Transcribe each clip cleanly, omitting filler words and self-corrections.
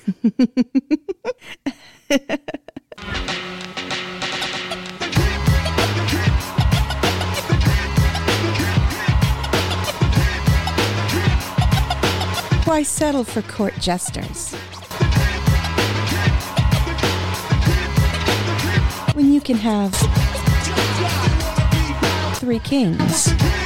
Why settle for court jesters when you can have three kings?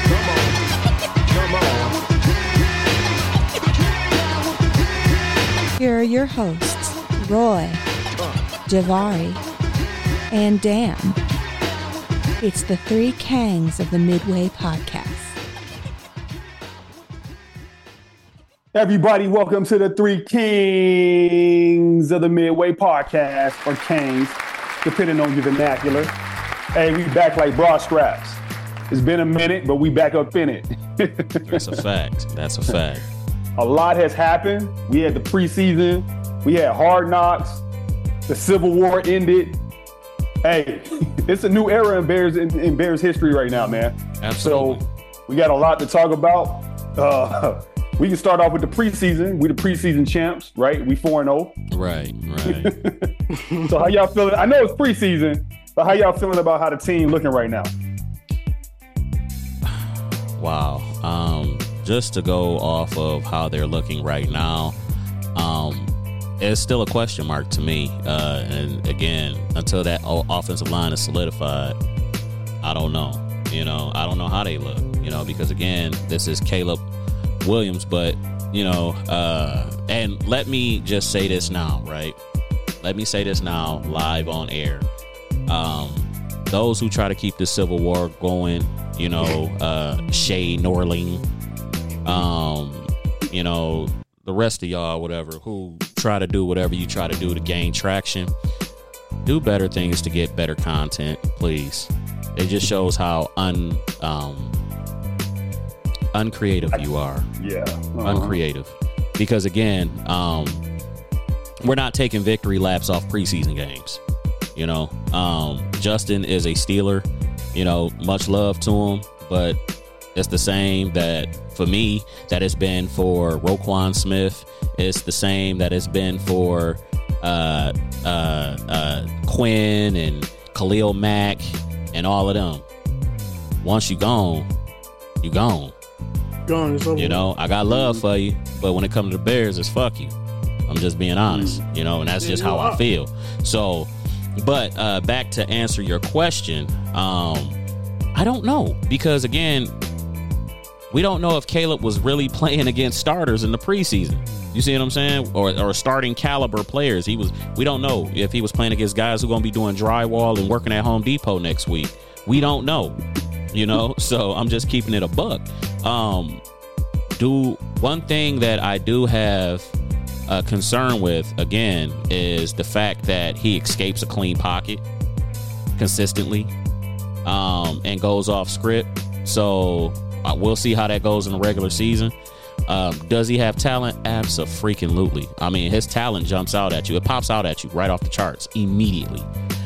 Here are your hosts, Roy, Javari, and Dan. It's the Three Kangs of the Midway Podcast. Everybody, welcome to the Three Kings of the Midway Podcast, or Kangs, depending on your vernacular. Hey, we back like bra straps. It's been a minute, but we back up in it. That's a fact. That's a fact. A lot has happened. We had the preseason. We had Hard Knocks. The Civil War ended. Hey, it's a new era in Bears history right now, man. Absolutely. So we got a lot to talk about. We can start off with the preseason. We the preseason champs, right? We 4-0. Right. So how y'all feeling? I know it's preseason, but how y'all feeling about how the team looking right now? Wow. Just to go off of how they're looking right now, it's still a question mark to me. And again, until that offensive line is solidified, I don't know. I don't know how they look, because again, this is Caleb Williams, but and let me just say this now, right? Let me say this now live on air. Those who try to keep the Civil War going, Shay Norling, the rest of y'all, whatever, who try to do whatever you try to do to gain traction, do better things to get better content, please. It just shows how uncreative you are. Yeah. Uncreative. Because again, we're not taking victory laps off preseason games. Justin is a Steeler, much love to him, but it's the same that for me that it's been for Roquan Smith. It's the same that it's been for Quinn and Khalil Mack and all of them. Once you gone, you gone. It's over. I got love for you, but when it comes to the Bears, it's fuck you. I'm just being honest, and that's just how I feel. So, but back to answer your question, I don't know, because again, we don't know if Caleb was really playing against starters in the preseason. You see what I'm saying? Or starting caliber players. We don't know if he was playing against guys who are going to be doing drywall and working at Home Depot next week. We don't know. So I'm just keeping it a buck. One thing that I do have a concern with, again, is the fact that he escapes a clean pocket consistently, and goes off script. So we'll see how that goes in the regular season. Does he have talent? Abso-freaking-lutely. I mean, his talent jumps out at you. It pops out at you right off the charts immediately.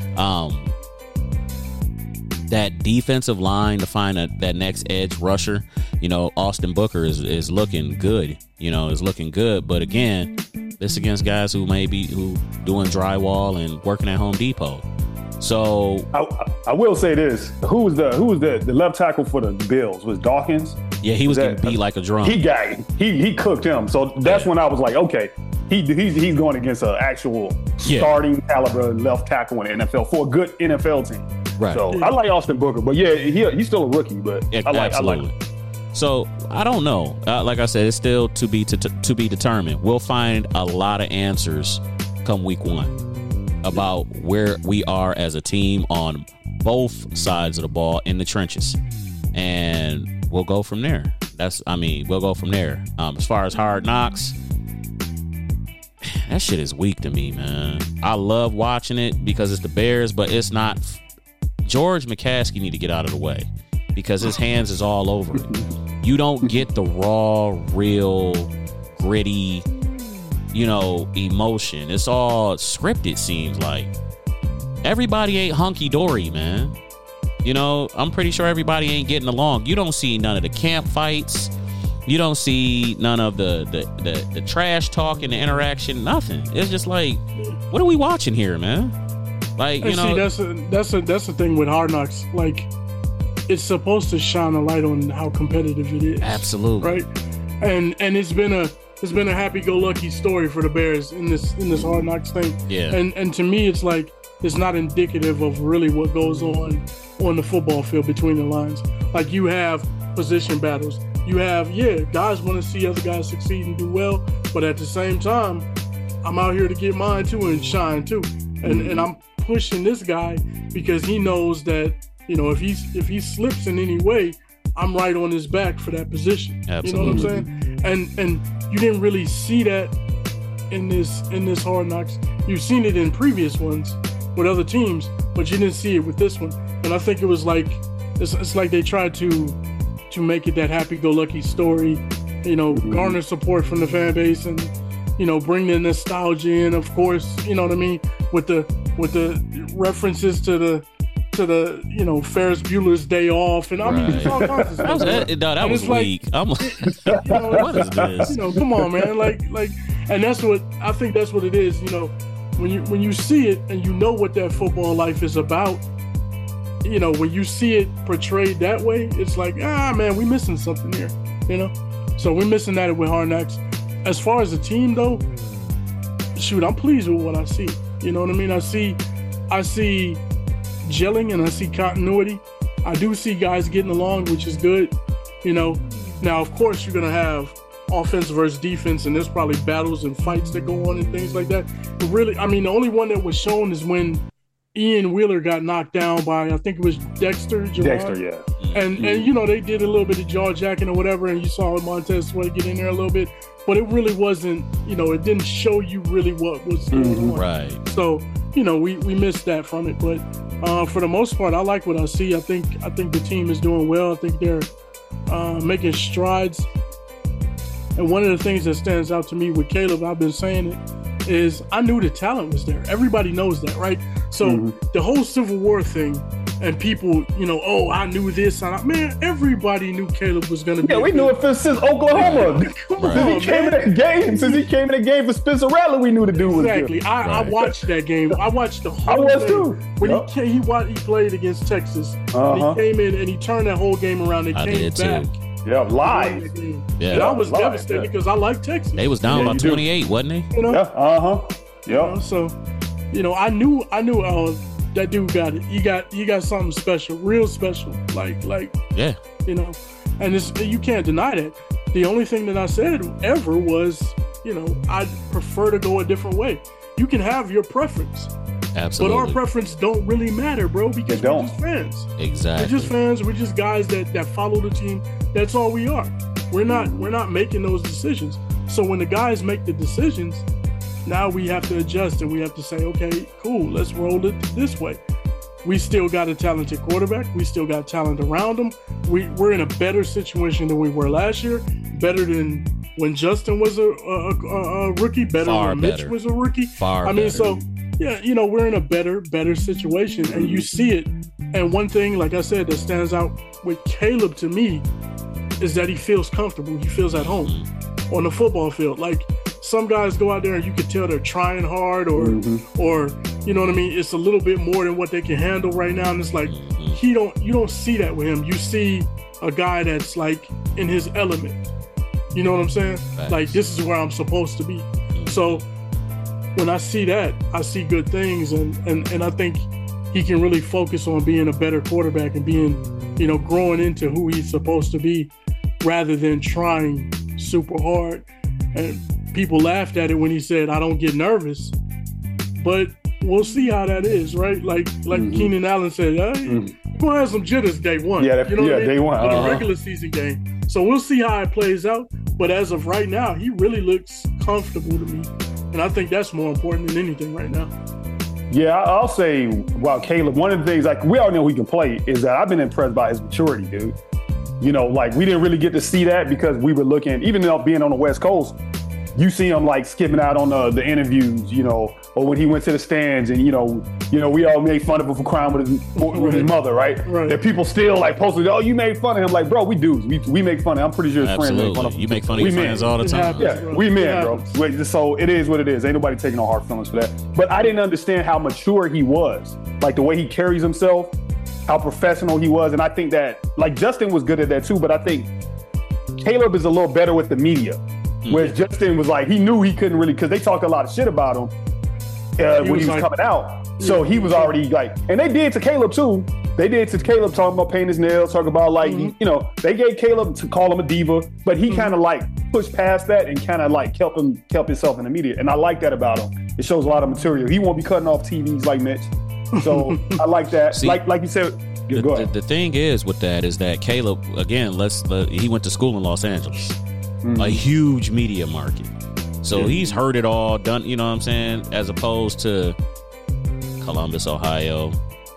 That defensive line to find that next edge rusher, Austin Booker is looking good, is looking good. But again, this against guys who doing drywall and working at Home Depot. So I will say this: who was the left tackle for the Bills? Was Dawkins? Yeah, he was getting beat like a drum. He cooked him. So that's when I was like, okay, he's going against an actual starting caliber left tackle in the NFL for a good NFL team. Right. So I like Austin Booker, but yeah, he's still a rookie. But absolutely. I like so I don't know. Like I said, it's still to be determined. We'll find a lot of answers come week 1 about where we are as a team on both sides of the ball in the trenches, and we'll go from there. We'll go from there. As far as Hard Knocks, that shit is weak to me, man. I love watching it because it's the Bears, but it's not. George McCaskey need to get out of the way because his hands is all over it. You don't get the raw, real, gritty, emotion. It's all scripted, seems like. Everybody ain't hunky-dory, man. I'm pretty sure everybody ain't getting along. You don't see none of the camp fights. You don't see none of the trash talk and the interaction. Nothing. It's just like, what are we watching here, man? Like, you know, that's the thing with Hard Knocks. Like, it's supposed to shine a light on how competitive it is. Absolutely. Right. And it's been a happy-go-lucky story for the Bears in this Hard Knocks thing. Yeah. And to me, it's like it's not indicative of really what goes on the football field between the lines. Like, you have position battles. You have, guys want to see other guys succeed and do well, but at the same time, I'm out here to get mine too and shine too. And I'm pushing this guy because he knows that, you know, if he slips in any way, I'm right on his back for that position. Absolutely. You know what I'm saying? And you didn't really see that in this Hard Knocks. You've seen it in previous ones with other teams, but you didn't see it with this one. And I think it was like it's like they tried to make it that happy-go-lucky story, you know, garner support from the fan base and, you know, bring the nostalgia in, of course, you know what I mean, with the references to the you know, Ferris Bueller's Day Off, and I mean, it's all kinds of stuff. That was weak. Like, you know, what is this? You know, come on, man. Like, and that's what I think. That's what it is. You know, when you see it and you know what that football life is about. You know, when you see it portrayed that way, it's like, man, we missing something here, you know? So we're missing that with Hard Knocks. As far as the team, though, shoot, I'm pleased with what I see. You know what I mean? I see gelling and I see continuity. I do see guys getting along, which is good, you know? Now, of course, you're going to have offense versus defense, and there's probably battles and fights that go on and things like that. But really, I mean, the only one that was shown is when Ian Wheeler got knocked down by, I think it was Dexter. Yeah. And you know, they did a little bit of jaw jacking or whatever, and you saw Montez Sweat get in there a little bit, but it really wasn't, you know, it didn't show you really what was going on. Right. So, you know, we missed that from it, but for the most part, I like what I see. I think the team is doing well. I think they're making strides. And one of the things that stands out to me with Caleb, I've been saying it, is I knew the talent was there. Everybody knows that, right? So the whole Civil War thing, and people, you know, I knew this. Man, everybody knew Caleb was going to be. Yeah, we knew it since Oklahoma. Since he came in the game for Spencer Rattler, we knew the dude was good. Exactly. I watched that game. I watched the whole game. I was too. When he played against Texas, and he came in and he turned that whole game around and came back. Yeah, live. Yeah, and I was devastated because I like Texas. They was down by 28, wasn't they? You know? Yeah. You know, so, you know, I knew that dude got it. He got something special, real special. Like yeah. You know, and you can't deny that. The only thing that I said ever was, you know, I'd prefer to go a different way. You can have your preference. Absolutely. But our preference don't really matter, bro, because we're just fans. Exactly. We're just fans. We're just guys that follow the team. That's all we are. We're not making those decisions. So when the guys make the decisions, now we have to adjust and we have to say, okay, cool, let's roll it this way. We still got a talented quarterback. We still got talent around him. We're in a better situation than we were last year. Better than when Justin was a rookie. Better when Mitch was a rookie. So yeah, you know, we're in a better situation, and you see it. And one thing, like I said, that stands out with Caleb to me is that he feels comfortable. He feels at home on the football field. Like, some guys go out there and you can tell they're trying hard or you know what I mean? It's a little bit more than what they can handle right now. And it's like, you don't see that with him. You see a guy that's like in his element. You know what I'm saying? Thanks. Like, this is where I'm supposed to be. So when I see that, I see good things. And I think he can really focus on being a better quarterback and being, you know, growing into who he's supposed to be rather than trying super hard. And people laughed at it when he said, I don't get nervous. But we'll see how that is, right? Like Keenan Allen said, you're going to have some jitters day one. Yeah, you know what I mean? Day one. In a regular season game. So we'll see how it plays out. But as of right now, he really looks comfortable to me. And I think that's more important than anything right now. Yeah, I'll say about Caleb, one of the things, like, we all know he can play, is that I've been impressed by his maturity, dude. You know, like, we didn't really get to see that because we were looking, even though being on the West Coast, you see him like skipping out on the interviews, you know, or when he went to the stands and, you know, we all made fun of him for crying with his mother, right? Right. That people still like posted, oh, you made fun of him. Like, bro, we do. We make fun of him. I'm pretty sure his friends make fun of him. You make fun of your friends all the time. happens, Yeah, bro. we men, It bro. happens. So it is what it is. Ain't nobody taking no hard feelings for that. But I didn't understand how mature he was. Like the way he carries himself, how professional he was. And I think that, like, Justin was good at that too, but I think Caleb is a little better with the media. Whereas Justin was like, he knew he couldn't really, because they talked a lot of shit about him when he was like, coming out. So he was already like, and they did to Caleb too. They did to Caleb, talking about painting his nails, talking about like, you know, they gave Caleb to call him a diva, but he kind of like pushed past that and kind of like kept himself in the media. And I like that about him. It shows a lot of material. He won't be cutting off TVs like Mitch. So I like that. See, like you said, go ahead. The thing is with that is that Caleb, again, he went to school in Los Angeles, a huge media market. So he's heard it all, done, you know what I'm saying, as opposed to Columbus, Ohio,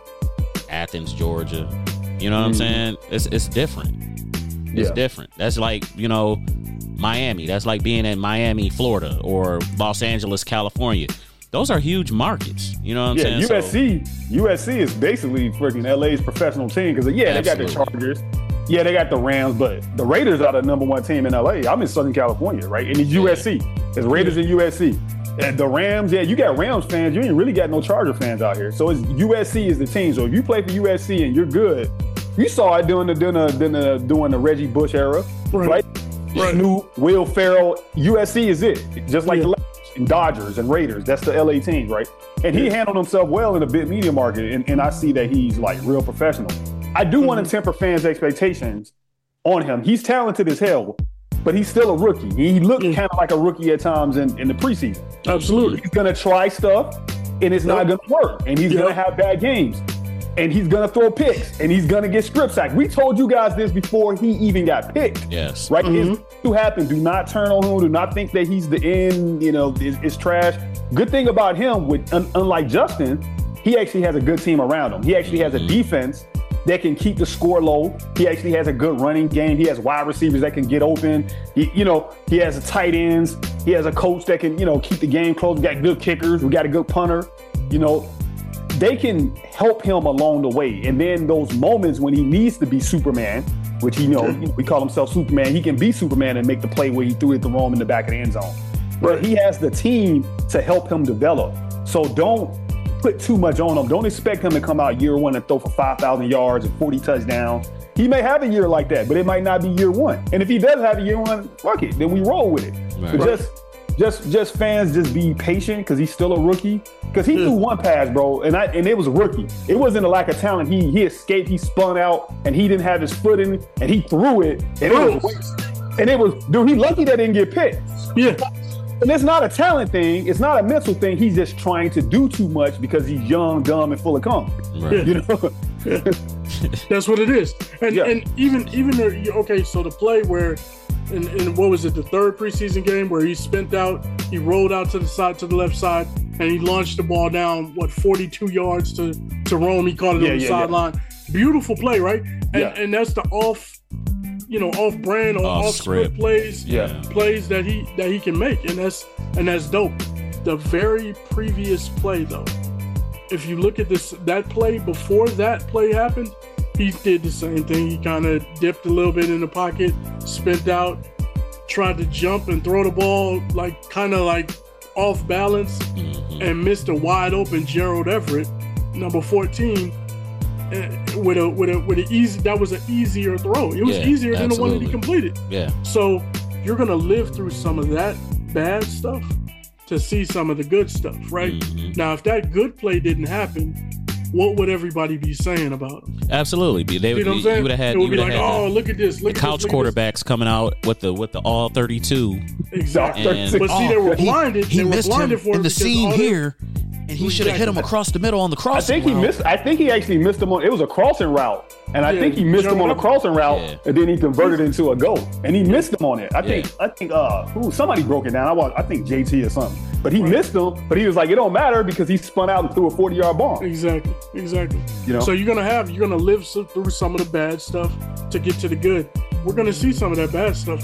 Athens, Georgia. You know what I'm saying? It's different. It's different. That's like, you know, Miami. That's like being in Miami, Florida, or Los Angeles, California. Those are huge markets. You know what I'm saying? USC is basically freaking LA's professional team because, they got the Chargers. Yeah, they got the Rams, but the Raiders are the number one team in LA. I'm in Southern California, right? And it's USC. It's Raiders and USC. And the Rams, you got Rams fans. You ain't really got no Charger fans out here. So it's USC is the team. So if you play for USC and you're good, you saw it during the Reggie Bush era, right? New Will Ferrell. USC is it. Just like the and Dodgers and Raiders. That's the LA teams, right? And he handled himself well in the big media market. And I see that he's like real professional. I do want to temper fans' expectations on him. He's talented as hell, but he's still a rookie. He looked kind of like a rookie at times in the preseason. Absolutely. He's going to try stuff, and it's not going to work. And he's going to have bad games. And he's going to throw picks, and he's going to get strip sacked. We told you guys this before he even got picked. Yes. Right? It's to happen. Do not turn on him. Do not think that he's the end, it's trash. Good thing about him, unlike Justin, he actually has a good team around him. He actually has a defense that can keep the score low. He actually has a good running game. He has wide receivers that can get open. He has a tight ends. He has a coach that can, keep the game close. We got good kickers. We got a good punter. They can help him along the way. And then those moments when he needs to be Superman, which we call himself Superman, he can be Superman and make the play where he threw it to Rome in the back of the end zone. But he has the team to help him develop. So don't put too much on him. Don't expect him to come out year one and throw for 5,000 yards and 40 touchdowns. He may have a year like that, but it might not be year one. And if he does have a year one, fuck it, then we roll with it. Right. But just fans, just be patient because he's still a rookie. Because he threw one pass, bro, and it was a rookie. It wasn't a lack of talent. He escaped, he spun out, and he didn't have his foot in it, and he threw it, and it was dude, he lucky that didn't get picked. Yeah. And it's not a talent thing. It's not a mental thing. He's just trying to do too much because he's young, dumb, and full of cum. Right. That's what it is. And even so the play where in what was it, the third preseason game where he spent out, he rolled out to the left side, and he launched the ball down 42 yards to Rome. He caught it on the sideline. Beautiful play, right? And that's the off-brand or off-script plays that he can make, and that's dope. The very previous play, though, if you look at that play before that play happened, he did the same thing. He kind of dipped a little bit in the pocket, spent out, tried to jump and throw the ball kind of off balance, and missed a wide open Gerald Everett, number 14. With an easy, that was an easier throw. It was easier than the one that he completed. Yeah. So you're gonna live through some of that bad stuff to see some of the good stuff, right? Now, if that good play didn't happen, what would everybody be saying about him? Absolutely. You know what I'm saying? You would have had. It would be like, oh, look at this. The couch quarterbacks coming out with the all 32. Exactly. But see, they were blinded. He missed him for in the seam here. And he should have hit him across the middle on the crossing route. I think he actually missed him on. It was a crossing route, and I think he missed him on a crossing route, and then he converted into a goal, and he missed him on it. I think somebody broke it down. I think JT or something, but he missed him. But he was like, it don't matter because he spun out and threw a 40-yard bomb. Exactly. So you're gonna live through some of the bad stuff to get to the good. We're gonna see some of that bad stuff, man.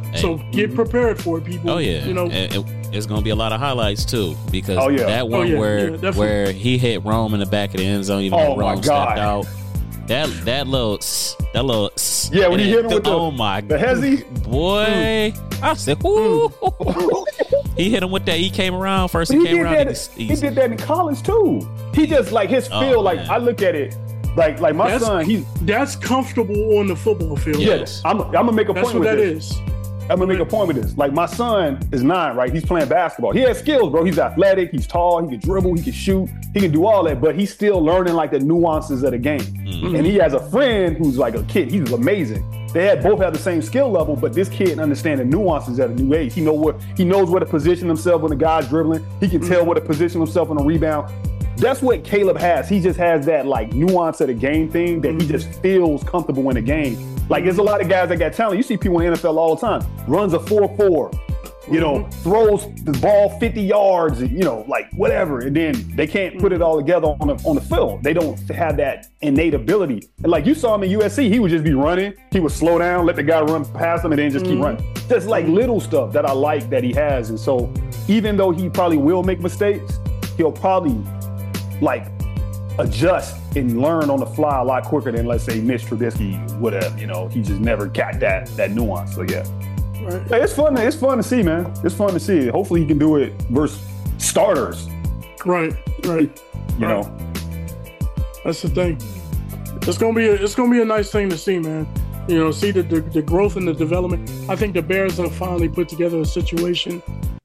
So get prepared for it, people. Oh yeah, you know, it's gonna be a lot of highlights too, because that one where he hit Rome in the back of the end zone, even though Rome stepped out. That little when he hit him with the hezzy boy, I said, ooh. He hit him with that. He came around first. He came around. He did that in college too. He just like his feel. Like I look at it. Like my son, that's comfortable on the football field. Yes, I'm gonna make a point with this. That's what that is. I'm gonna make a point with this. Like my son is 9, right? He's playing basketball. He has skills, bro. He's athletic. He's tall. He can dribble. He can shoot. He can do all that. But he's still learning like the nuances of the game. Mm-hmm. And he has a friend who's like a kid. He's amazing. They both have the same skill level, but this kid understands the nuances at a new age. He knows where to position himself when the guy's dribbling. He can tell where to position himself on a rebound. That's what Caleb has. He just has that like nuance of the game thing that he just feels comfortable in the game. Like there's a lot of guys that got talent. You see people in the NFL all the time. Runs a 4.4, you know, throws the ball 50 yards, you know, like whatever. And then they can't put it all together on the field. They don't have that innate ability. And like you saw him in USC, he would just be running. He would slow down, let the guy run past him, and then just keep running. Just like little stuff that I like that he has. And so even though he probably will make mistakes, he'll probably like adjust and learn on the fly a lot quicker than, let's say, Mitch Trubisky would have. You know, he just never got that nuance. So yeah, right. Hey, it's fun to see, man. It's fun to see. Hopefully he can do it versus starters. Right. You know, that's the thing. It's gonna be a nice thing to see, man. You know, see the growth and the development. I think the Bears have finally put together a situation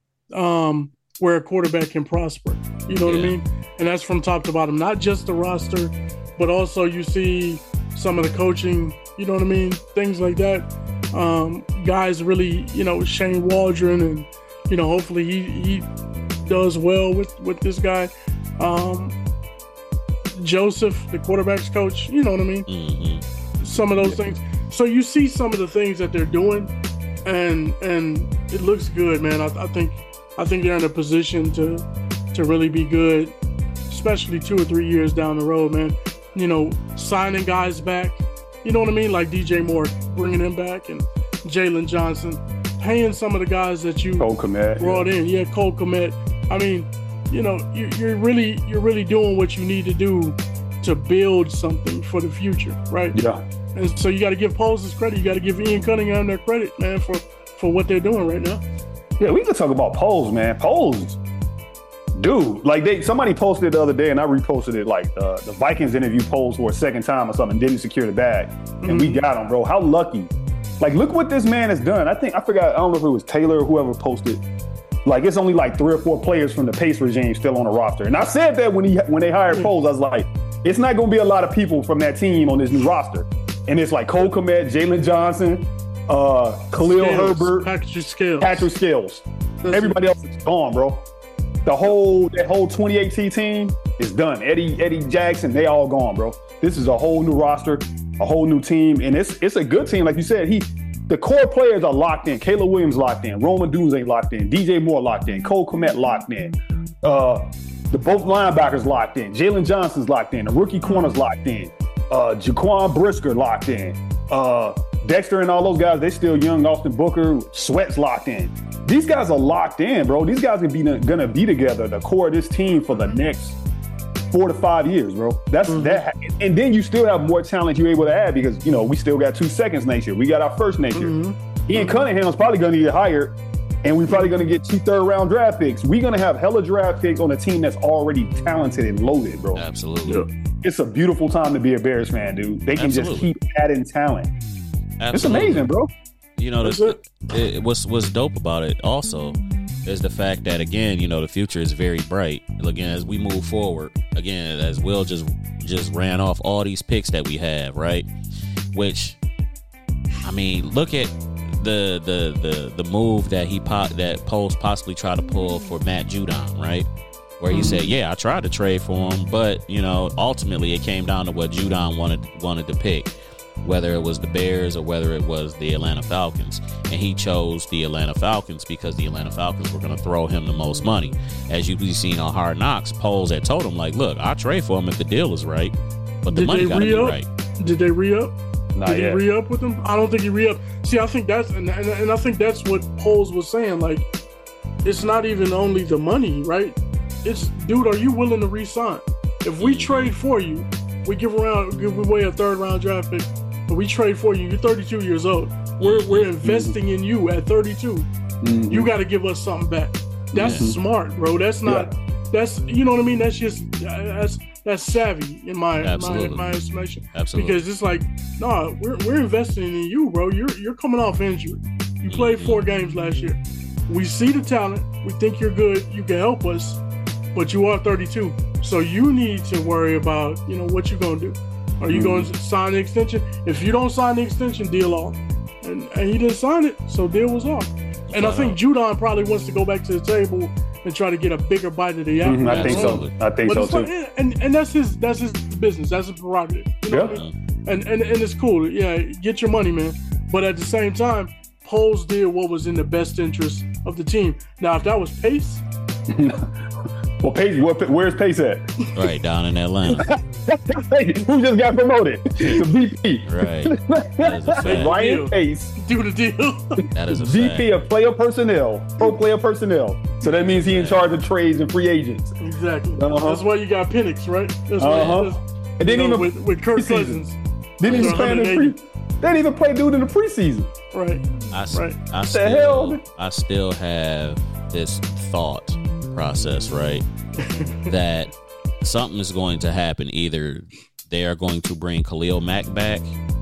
where a quarterback can prosper. You know what I mean? And that's from top to bottom, not just the roster, but also you see some of the coaching, you know what I mean? Things like that. Guys really, you know, Shane Waldron, and, you know, hopefully he does well with this guy. Joseph, the quarterback's coach, you know what I mean? Mm-hmm. Some of those things. So you see some of the things that they're doing, and it looks good, man. I think they're in a position to really be good, especially 2 or 3 years down the road, man. You know, signing guys back, you know what I mean? Like DJ Moore, bringing him back, and Jalen Johnson, paying some of the guys that you Cole Kmet, brought in. Yeah, Cole Kmet. I mean, you know, you're really doing what you need to do to build something for the future, right? Yeah. And so you got to give Poles his credit. You got to give Ian Cunningham their credit, man, for what they're doing right now. Yeah, we can talk about Poles, man. Poles, dude, like somebody posted the other day, and I reposted it, like the Vikings interviewed Poles for a second time or something, didn't secure the bag, and we got him, bro. How lucky. Like, look what this man has done. I don't know if it was Taylor or whoever posted. Like, it's only like 3 or 4 players from the Pace regime still on the roster. And I said that when they hired Poles, I was like, it's not going to be a lot of people from that team on this new roster. And it's like Cole Kmet, Jalen Johnson, Khalil Herbert, Patrick Scales. Everybody else is gone, bro. That whole 2018 team is done. Eddie Jackson, they all gone, bro. This is a whole new roster, a whole new team, and it's a good team. Like you said, the core players are locked in. Caleb Williams locked in. Roman Dunze locked in. DJ Moore locked in. Cole Kmet locked in. The both linebackers locked in. Jalen Johnson's locked in. The rookie corner's locked in. Jaquan Brisker locked in. Dexter and all those guys, they still young. Austin Booker, Sweat's locked in. These guys are locked in, bro. These guys are gonna be together, the core of this team, for the next 4 to 5 years, bro. That's that. And then you still have more talent you're able to add, because, you know, we still got 2 seconds next year. We got our first next year. Ian Cunningham's probably gonna get hired, and we're probably gonna get 2 third-round draft picks. We're gonna have hella draft picks on a team that's already talented and loaded, bro. Absolutely. Yeah. It's a beautiful time to be a Bears fan, dude. They can just keep adding talent. Absolutely. It's amazing, bro. You know, what's dope about it also is the fact that, again, you know, the future is very bright. Again, as we move forward, again, as Will just ran off all these picks that we have, right? Which, I mean, look at the move that Poles possibly tried to pull for Matt Judon, right? Where he said, yeah, I tried to trade for him, but, you know, ultimately it came down to what Judon wanted to pick, whether it was the Bears or whether it was the Atlanta Falcons. And he chose the Atlanta Falcons because the Atlanta Falcons were going to throw him the most money. As you've seen on Hard Knocks, Poles had told him, like, look, I'll trade for him if the deal is right, but the money got to be right. Did they re-up? Not Did yet. he re-up with him? I don't think he re-up. See, I think that's and I think that's what Poles was saying. Like, it's not even only the money, right? It's, dude, are you willing to re-sign? If we trade for you, we give away a 3rd round draft pick, but we trade for you. You're 32 years old. We're investing in you at 32. Mhm. You got to give us something back. That's smart, bro. That's not. That's, you know what I mean. That's just that's savvy in my estimation. Absolutely. Because it's like, nah, we're investing in you, bro. You're coming off injury. You played 4 games last year. We see the talent. We think you're good. You can help us, but you are 32. So you need to worry about, you know, what you're gonna do. Are you going to sign the extension? If you don't sign the extension, deal off. And he didn't sign it, so deal was off. And I think Judon probably wants to go back to the table and try to get a bigger bite of the apple. I think so. I think so too. Like, and that's his business. That's his prerogative. You know what I mean? And it's cool. Yeah, get your money, man. But at the same time, Poles did what was in the best interest of the team. Now, if that was Pace, well, Pace, where's Pace at? Right, down in Atlanta. Who just got promoted to VP? Right. That is a fact. Ryan Pace, do the deal. That is a VP fact. of player personnel, pro player personnel. So that means he in charge of trades and free agents. Exactly. Uh-huh. That's why you got Penix, right? That's why. And didn't even with Kirk preseason. Cousins. Didn't even play in the they didn't even play dude in the preseason. Right. I still have this thought process, right? That something is going to happen. Either they are going to bring Khalil Mack back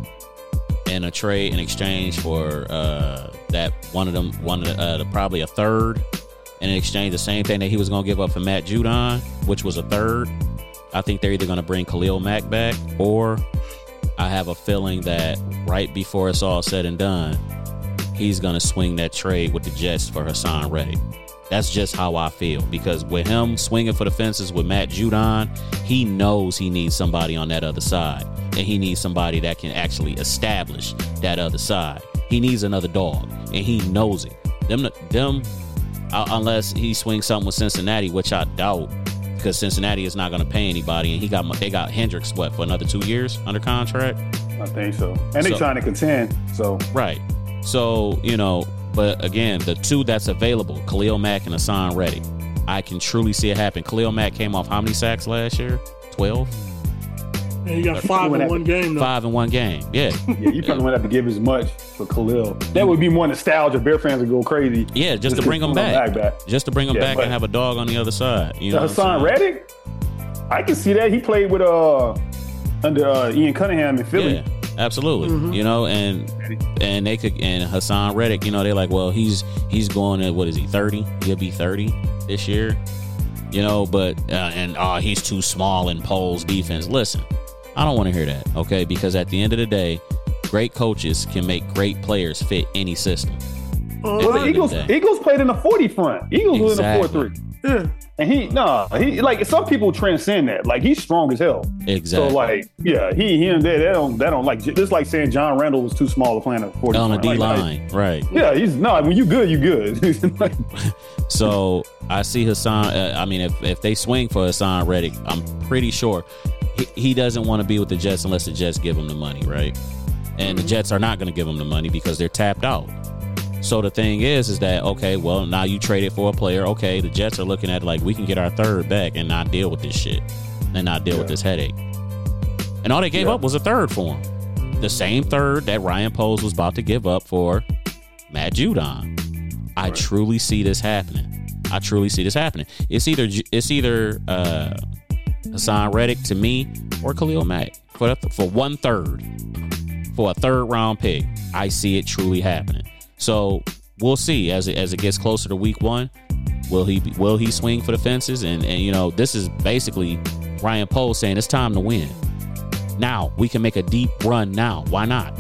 in a trade in exchange for that probably a 3rd, and in exchange the same thing that he was going to give up for Matt Judon, which was a 3rd. I think they're either going to bring Khalil Mack back, or I have a feeling that right before it's all said and done, he's going to swing that trade with the Jets for Hassan Reddick. That's just how I feel, because with him swinging for the fences with Matt Judon, he knows he needs somebody on that other side, and he needs somebody that can actually establish that other side. He needs another dog, and he knows it. Them, unless he swings something with Cincinnati, which I doubt, because Cincinnati is not going to pay anybody, and they got Hendricks for another 2 years under contract. I think so, and they trying to contend. So right, so you know. But again, the 2 that's available, Khalil Mack and Hassan Reddick, I can truly see it happen. Khalil Mack came off how many sacks last year? 12? And he got 5 in one game, though. 5 in one game, yeah. Yeah, you probably wouldn't have to give as much for Khalil. That would be more nostalgia. Bear fans would go crazy. Yeah, just to bring him back. Just to bring him back but and have a dog on the other side. You know Hassan Reddick, I can see that. He played with under Ian Cunningham in Philly. Yeah. Absolutely, you know, and they could, and Hassan Reddick, you know, they're like, well, he's going at, what is he, 30? He'll be 30 this year, you know, but he's too small in Poles' defense. Listen, I don't want to hear that, okay? Because at the end of the day, great coaches can make great players fit any system. Well, the Eagles played in the 40 front. Eagles was in the 4-3. Yeah. And he like, some people transcend that. Like, he's strong as hell. Exactly. So like, yeah, he and they don't like, just like saying John Randall was too small to play in the 40 on front. the D line, right? Yeah, when you good, you good. Like, so I see Hassan. I mean, if they swing for Hassan Reddick, I'm pretty sure he doesn't want to be with the Jets unless the Jets give him the money, right? And the Jets are not going to give him the money because they're tapped out. So the thing is that, okay, well, now you traded for a player. Okay, the Jets are looking at like, we can get our 3rd back and not deal with this shit and not deal with this headache. And all they gave up was a 3rd for him. The same 3rd that Ryan Poles was about to give up for Matt Judon. I truly see this happening. It's either Hassan Reddick to me or Khalil Mack for 1/3 for a 3rd round pick. I see it truly happening. So we'll see as it gets closer to week 1. Will he swing for the fences? And you know, this is basically Ryan Poles saying it's time to win. Now we can make a deep run now. Why not?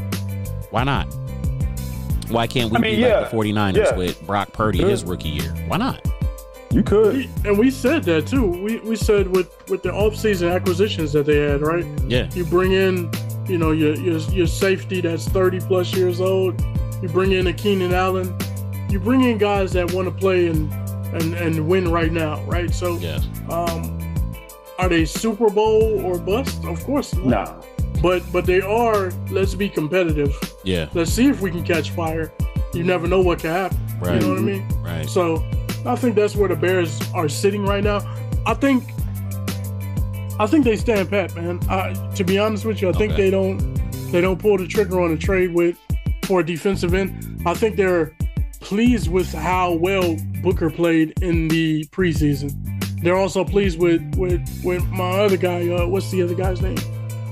Why can't we be like the 49ers with Brock Purdy his rookie year? Why not? You could. And we said that too. We said with the offseason acquisitions that they had, right? Yeah. You bring in, you know, your safety that's 30 plus years old. You bring in a Keenan Allen. You bring in guys that want to play and win right now, right? So, yeah. Are they Super Bowl or bust? Of course not. Nah. but they are. Let's be competitive. Yeah. Let's see if we can catch fire. You never know what can happen. Right. You know what I mean? Right. So I think that's where the Bears are sitting right now. I think they stand pat, man. To be honest with you, I think they don't pull the trigger on a trade for a defensive end. I think they're pleased with how well Booker played in the preseason. They're also pleased with my other guy. What's the other guy's name?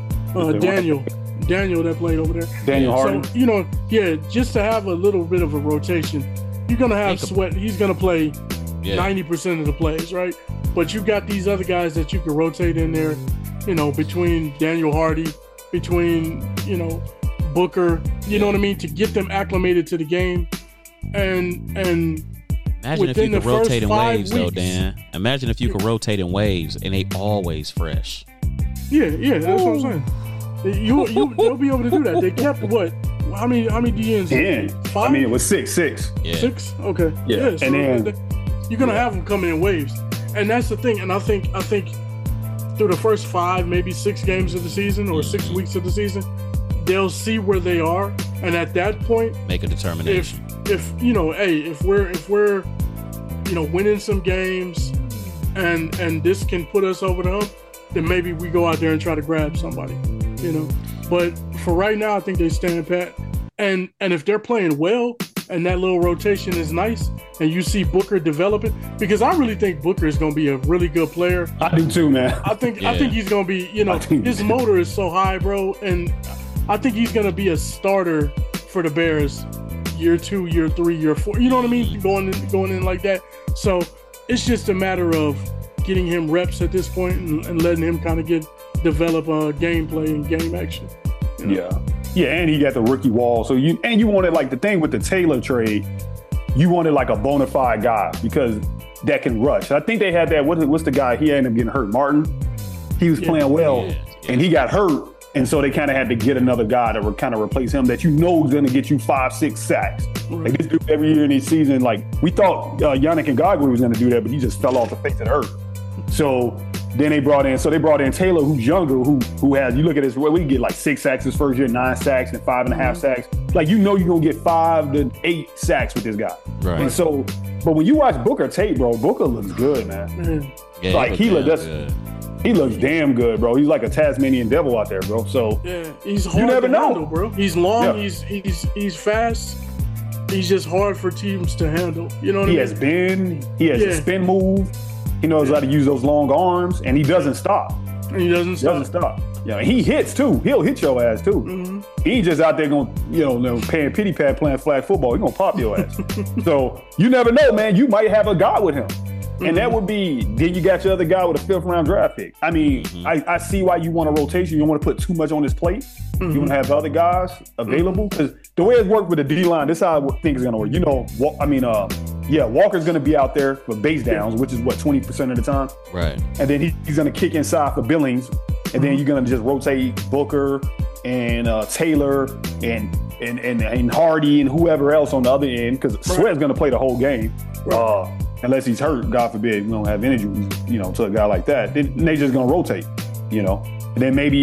Daniel that played over there. Daniel Hardy. So, just to have a little bit of a rotation. You're going to have Sweat. He's going to play 90% of the plays, right? But you got these other guys that you can rotate in there, between Daniel Hardy, between, Booker, you know what I mean, to get them acclimated to the game. And imagine if you could rotate in waves, though, Dan. Imagine if you could rotate in waves and they always fresh. Yeah, that's what I'm saying. They'll be able to do that. They kept what? How many DNs? 10. 5? I mean, it was 6. Yeah. 6? Okay. Yeah. So and then you're gonna have them coming in waves, and that's the thing. And I think through the first 5, maybe 6 games of the season or 6 weeks of the season, they'll see where they are, and at that point, make a determination. If we're winning some games, and this can put us over the hump, then maybe we go out there and try to grab somebody. But for right now, I think they stand pat. And if they're playing well and that little rotation is nice and you see Booker develop it, because I really think Booker is going to be a really good player. I do too, man. I think he's going to be, his motor is so high, bro. And I think he's going to be a starter for the Bears year 2, year 3, year 4. You know what I mean? Going in like that. So it's just a matter of getting him reps at this point and letting him kind of develop gameplay and game action. Yeah, and he got the rookie wall. So you wanted, like, the thing with the Taylor trade, you wanted like a bona fide guy because that can rush. I think they had that. What's the guy? He ended up getting hurt. Martin. He was playing well, and he got hurt, and so they kind of had to get another guy to kind of replace him that is going to get you 5-6 sacks. Like this dude every year in each season. Like we thought Yannick Ngakoue was going to do that, but he just fell off the face of the earth. So then they brought in Taylor, who's younger, who has, you look at his, we get like 6 sacks his first year, 9 sacks and 5.5 sacks. Like, you're going to get 5 to 8 sacks with this guy. Right. And so, but when you watch Booker tape, bro, Booker looks good, man. Yeah, like he looks damn good, bro. He's like a Tasmanian devil out there, bro. So he's hard you never to know, handle, bro. He's long, he's fast. He's just hard for teams to handle. You know what I mean? He has a spin move. He knows how to use those long arms, and he doesn't stop. Yeah, he hits too. He'll hit your ass too. Mm-hmm. He ain't just out there going, paying pity pat playing flag football. He's gonna pop your ass. So you never know, man. You might have a guy with him. And that would be, then you got your other guy with a 5th round draft pick. I mean, I see why you want a rotation. You don't want to put too much on his plate. You want to have other guys available. Because the way it's worked with the D-line, this is how I think it's going to work. Walker's going to be out there for base downs, which is 20% of the time. Right. And then he's going to kick inside for Billings. And then you're going to just rotate Booker and Taylor and Hardy and whoever else on the other end. Because Sweat's going to play the whole game. Unless he's hurt, God forbid, we don't have injuries, to a guy like that. Then they just gonna rotate, And then maybe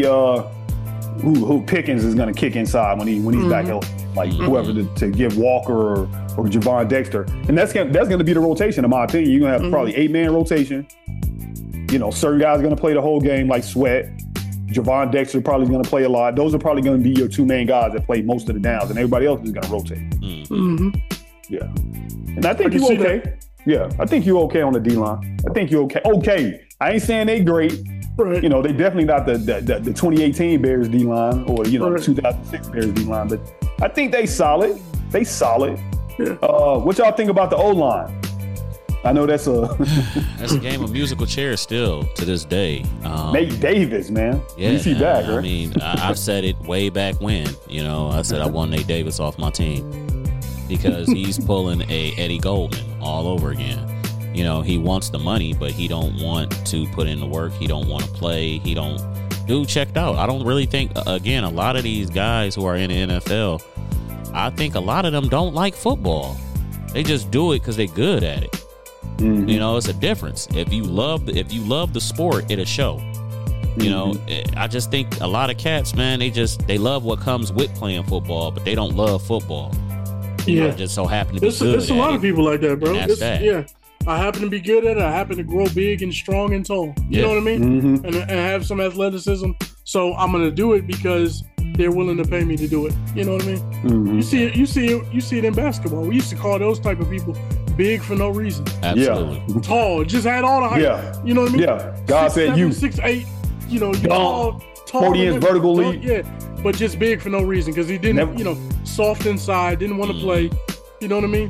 who Pickens is gonna kick inside when he's back healthy, like whoever to give Walker or Javon Dexter, and that's gonna be the rotation in my opinion. You're gonna have probably 8-man rotation. Certain guys are gonna play the whole game like Sweat. Javon Dexter probably is gonna play a lot. Those are probably gonna be your 2 main guys that play most of the downs, and everybody else is gonna rotate. Yeah, and I think you're okay. Yeah, I think you're okay on the D-line. I think you're okay. Okay, I ain't saying they great. Right. They definitely not the 2018 Bears D-line or, 2006 Bears D-line. But I think they solid. Yeah. What y'all think about the O-line? I know that's a game of musical chairs still to this day. Nate Davis, man. Yeah, DC back, right? I mean, I've said it way back when. I said I want Nate Davis off my team. Because he's pulling a Eddie Goldman all over again. He wants the money, but he don't want to put in the work. He don't want to play. Dude checked out. I don't really think, again, a lot of these guys who are in the NFL, I think a lot of them don't like football. They just do it because they're good at it. It's a difference. If you love the sport, it'll show. You know, I just think a lot of cats, man, they love what comes with playing football, but they don't love football. You know, just so happen to be good. There's a lot of people like that, bro. That's that. Yeah. I happen to be good at it. I happen to grow big and strong and tall. You know what I mean? And have some athleticism. So I'm gonna do it because they're willing to pay me to do it. You know what I mean? You see it in basketball. We used to call those type of people big for no reason. Absolutely. Tall, just had all the height. Yeah. You know what I mean? Yeah. God said you 6'8", you know, you tall 40-inch vertical leap. Yeah, but just big for no reason because he didn't, you know, soft inside, didn't want to play. You know what I mean?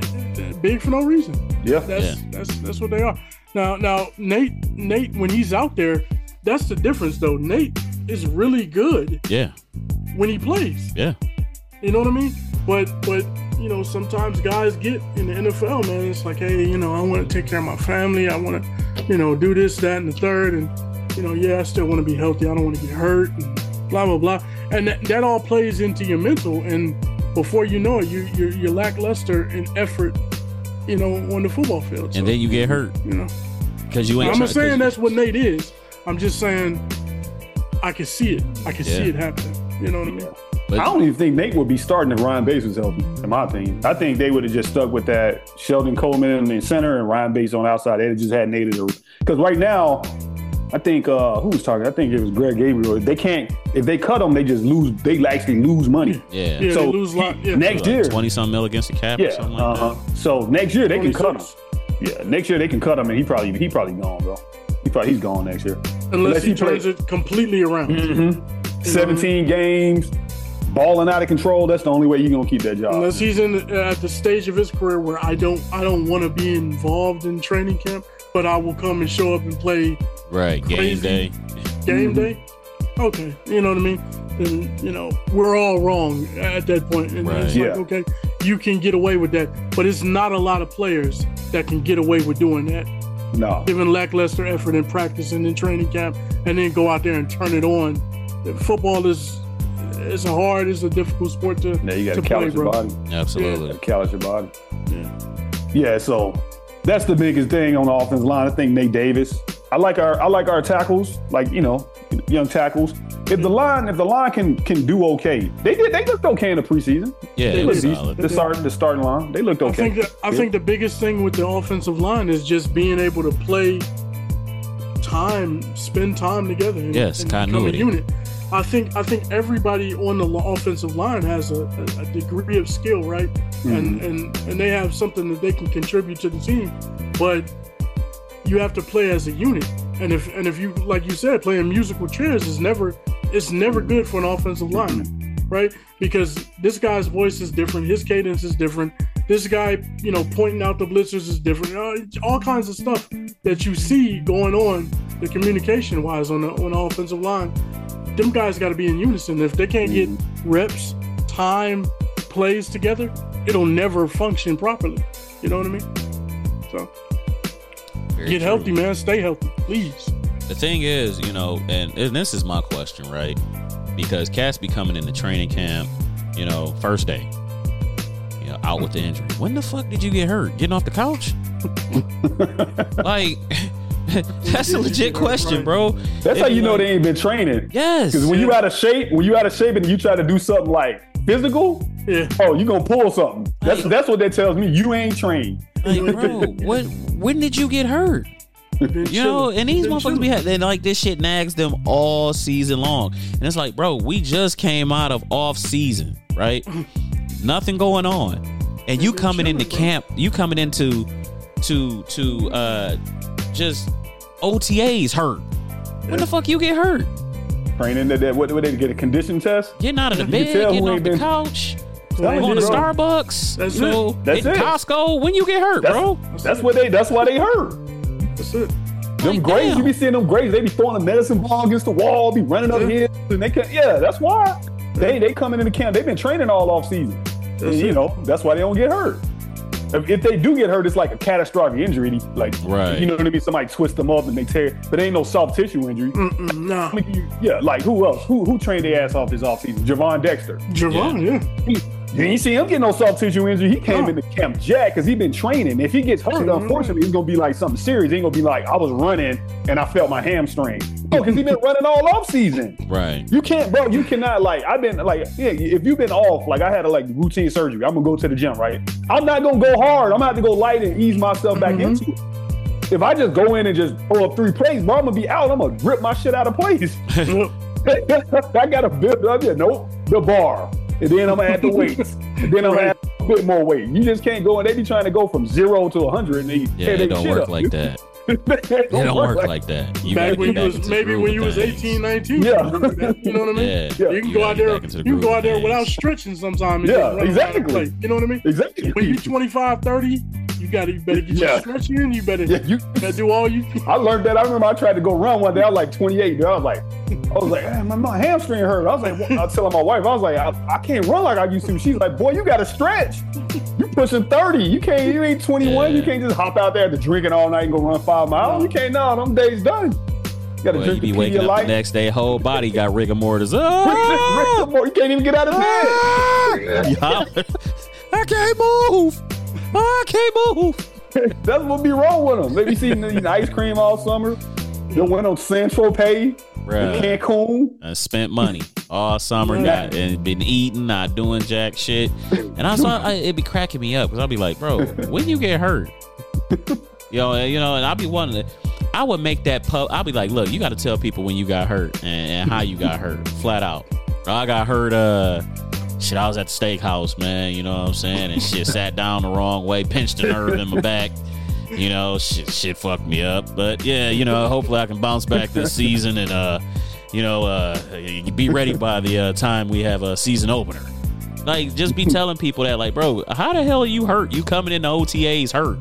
Big for no reason. Yeah. That's what they are. Now Nate, when he's out there, that's the difference though. Nate is really good. Yeah. When he plays. Yeah. You know what I mean? But you know, sometimes guys get in the NFL, man. It's like, hey, you know, I want to take care of my family. I want to, you know, do this, that, and the third. And, you know, I still want to be healthy. I don't want to get hurt and blah, blah, blah. And that all plays into your mental. And before you know it, you're lackluster in effort, you know, on the football field. So, and then you get hurt. You know. Because you ain't. I'm not saying that's what Nate is. I'm just saying I can see it. I can see it happening. You know what I mean? But I don't even think Nate would be starting if Ryan Bates was healthy, in my opinion. I think they would have just stuck with that Sheldon Coleman in the center and Ryan Bates on the outside. They'd have just had Nate because right now, I think who was talking? I think it was Greg Gabriel. They can't if they cut him, they just lose. They actually lose money. Yeah. So they lose a lot. Yeah. Next year, 20-something mil against the cap or something like that. So next year they can 26. cut him. Yeah, next year they can cut him, and he probably gone, bro. He's gone next year unless he turns it completely around. 17 games. Balling out of control, that's the only way you're gonna keep that job. Unless he's at the stage of his career where I don't want to be involved in training camp, but I will come and show up and play. Right, game day. Game day. Okay, you know what I mean. And you know we're all wrong at that point. And it's like, okay, you can get away with that, but it's not a lot of players that can get away with doing that. No, giving lackluster effort in practice and in training camp, and then go out there and turn it on. Football is. It's a difficult sport to you got to play, callous your bro. body. Absolutely. Yeah, callous your body. Yeah, so that's the biggest thing on the offensive line. I think Nate Davis. I like our tackles, like, you know, young tackles. If the line can do okay, they looked okay in the preseason. Yeah, they looked solid. The starting line, they looked okay. I think the biggest thing with the offensive line is just being able to spend time together. And continuity. Become a unit. I think everybody on the offensive line has a degree of skill, right? And they have something that they can contribute to the team, but you have to play as a unit. And if you, like you said, playing musical chairs is never good for an offensive lineman, right? Because this guy's voice is different, his cadence is different. This guy, you know, pointing out the blitzers is different. All kinds of stuff that you see going on, the communication wise on the offensive line. Them guys got to be in unison. If they can't get reps, time, plays together, it'll never function properly. You know what I mean? So get healthy, man. Stay healthy, please. The thing is, you know, and this is my question, right? Because cats be coming into training camp, you know, first day, you know, out with the injury. When the fuck did you get hurt? Getting off the couch? Like... That's a legit question, bro. That's how you know they ain't been training. Yes. Because when you out of shape and you try to do something like physical, you gonna pull something. That's what that tells me. You ain't trained. Like, bro, when did you get hurt? You know, and these motherfuckers be having, like, this shit nags them all season long. And it's like, bro, we just came out of off season, right? Nothing going on. And you coming into camp, you coming into just OTAs hurt. When the fuck you get hurt? Training that what they get a condition test? Getting out of the bed, getting off the couch, going to Starbucks, that's it. Costco. When you get hurt, bro? That's why they hurt. That's it. Them grades, you be seeing them grades. They be throwing a medicine ball against the wall, be running up here, and they can't. Yeah, that's why they coming into camp. They've been training all off season. And, you know, that's why they don't get hurt. If they do get hurt, it's like a catastrophic injury. Like, you know what I mean? Somebody twist them up and they tear. But it ain't no soft tissue injury. No. Yeah, like who else? Who trained their ass off this offseason? Javon Dexter. Javon, You ain't see him get no soft tissue injury. He came into camp jacked because he been training. If he gets hurt, unfortunately, it's gonna be like something serious. He ain't gonna be like, I was running and I felt my hamstring. No, because he been running all off season. Right. You can't, bro. You cannot like. I've been like, yeah. If you've been off, like I had a like routine surgery. I'm gonna go to the gym, right? I'm not gonna go hard. I'm gonna have to go light and ease myself back into it. If I just go in and just throw up 3 plays, bro, I'm gonna be out. I'm gonna rip my shit out of place. I gotta build up, the bar. And then I'm gonna add the weights. And then I'm gonna add a bit more weight. You just can't go and they be trying to go from 0 to 100 and it don't work like that. It don't work like that. You back when you was maybe when you was 18, 19. Yeah. You know what I mean? Yeah. You can go out there. You can go out there without stretching sometimes. Exactly. You know what I mean? Exactly. When you 25, 30, you better get your stretch in. You better do all you. I learned that. I remember I tried to go run one day. I was like 28. I was like, my hamstring hurt. I was like, I was telling my wife, I was like, I can't run like I used to. She's like, boy, you got to stretch. You pushing 30. You ain't 21. You can't just hop out there after drinking all night and go run 5 miles. You can't. No, them days done. You got to drink the Pedialyte. Waking up the next day, whole body got rigor mortis. You can't even get out of bed. I can't move. I can't move. That's what be wrong with them. They be eating ice cream all summer. They went on San Tropez, Cancun. I spent money all summer and been eating, not doing jack shit. And it'd be cracking me up because I'll be like, bro, when you get hurt? And I'll be wanting to. I would make that I'll be like, look, you got to tell people when you got hurt and how you got hurt, flat out. I got hurt. I was at the steakhouse, man. You know what I'm saying? And shit, sat down the wrong way, pinched a nerve in my back. Shit fucked me up. But yeah, hopefully I can bounce back this season and be ready by the time we have a season opener. Like, just be telling people that, like, bro, how the hell are you hurt? You coming into OTAs hurt?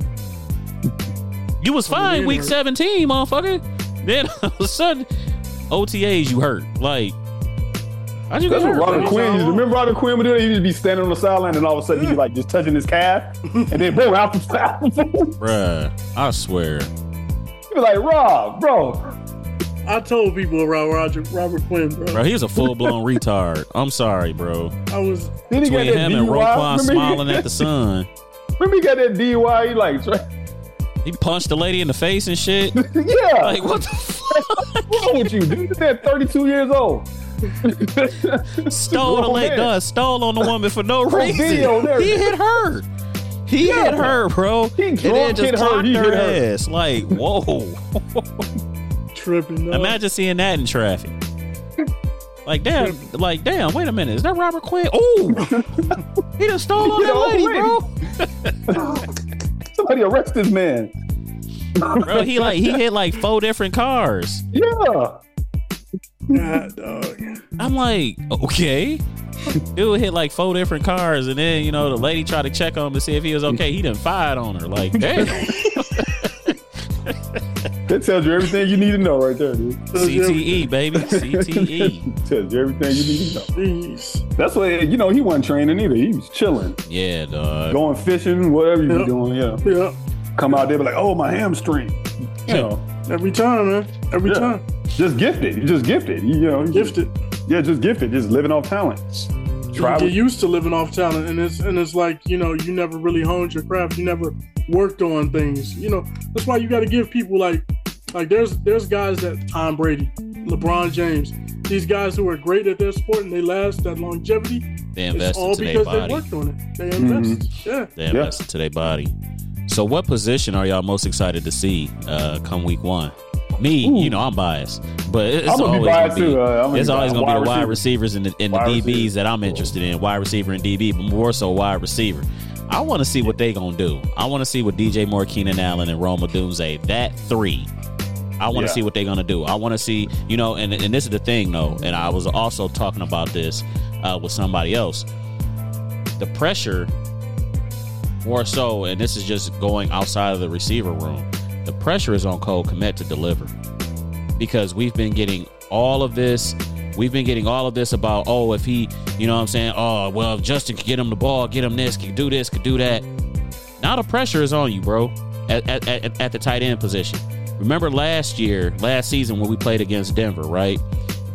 You was fine week 17, motherfucker. Then all of a sudden, OTAs you hurt. Like, how'd you get hurt? What Robert Quinn used to. Remember Robert Quinn would do that? He would just be standing on the sideline and all of a sudden he'd be like just touching his calf. And then boom, out the Bruh, I swear. He'd be like, Rob, bro. I told people about Robert Quinn, bro. Bro, he's a full-blown retard. I'm sorry, bro. Between him and Roquan smiling at the sun. Remember he got that DUI? He punched the lady in the face and shit. Yeah. Like, what the fuck? What's wrong with you, dude? He's at 32 years old. Stole on the woman for no reason. He hit her. He hit her, bro. He and then just clocked her ass. Her. Like, whoa. Tripping. Imagine seeing that in traffic. Like, damn, wait a minute. Is that Robert Quinn? Oh, he done stole on that lady, bro. Somebody arrest this man. Bro, he hit like 4 different cars. Yeah. God, dog. I'm like, okay. Dude hit like 4 different cars, and then the lady tried to check on him to see if he was okay. He done fired on her. Like, damn. That tells you everything you need to know right there, dude. CTE, baby. CTE. Tells you everything you need to know. Jeez. That's what, he wasn't training either. He was chilling. Yeah, dog. Going fishing, whatever you be doing, Yeah. Come out there, be like, oh, my hamstring. Every time, man. Every time. Just gifted. You're just gifted. Gifted. Yeah, just gifted. Just living off talent. You get used to living off talent, and it's like, you never really honed your craft. You never worked on things. That's why you got to give people like there's guys that Tom Brady, LeBron James, these guys who are great at their sport and they last that longevity. They invest all into because their body. They worked on it. They invest. Yeah. They invest into their body. So, what position are y'all most excited to see come week 1? Me, I'm biased, but it's always going to be. It's always going to be the wide receivers and the DBs that I'm interested in. Wide receiver and DB, but more so wide receiver. I want to see what they gonna do. I want to see what DJ Moore, Keenan Allen, and Rome Odunze, that 3. I want to see what they're gonna do. I want to see, and this is the thing though, and I was also talking about this with somebody else. The pressure, more so, and this is just going outside of the receiver room. The pressure is on Cole Kmet to deliver, because we've been getting all of this. We've been getting all of this about, if he, if Justin could get him the ball, get him this, could do this, could do that. Now the pressure is on you, bro, at the tight end position. Remember last season when we played against Denver, right?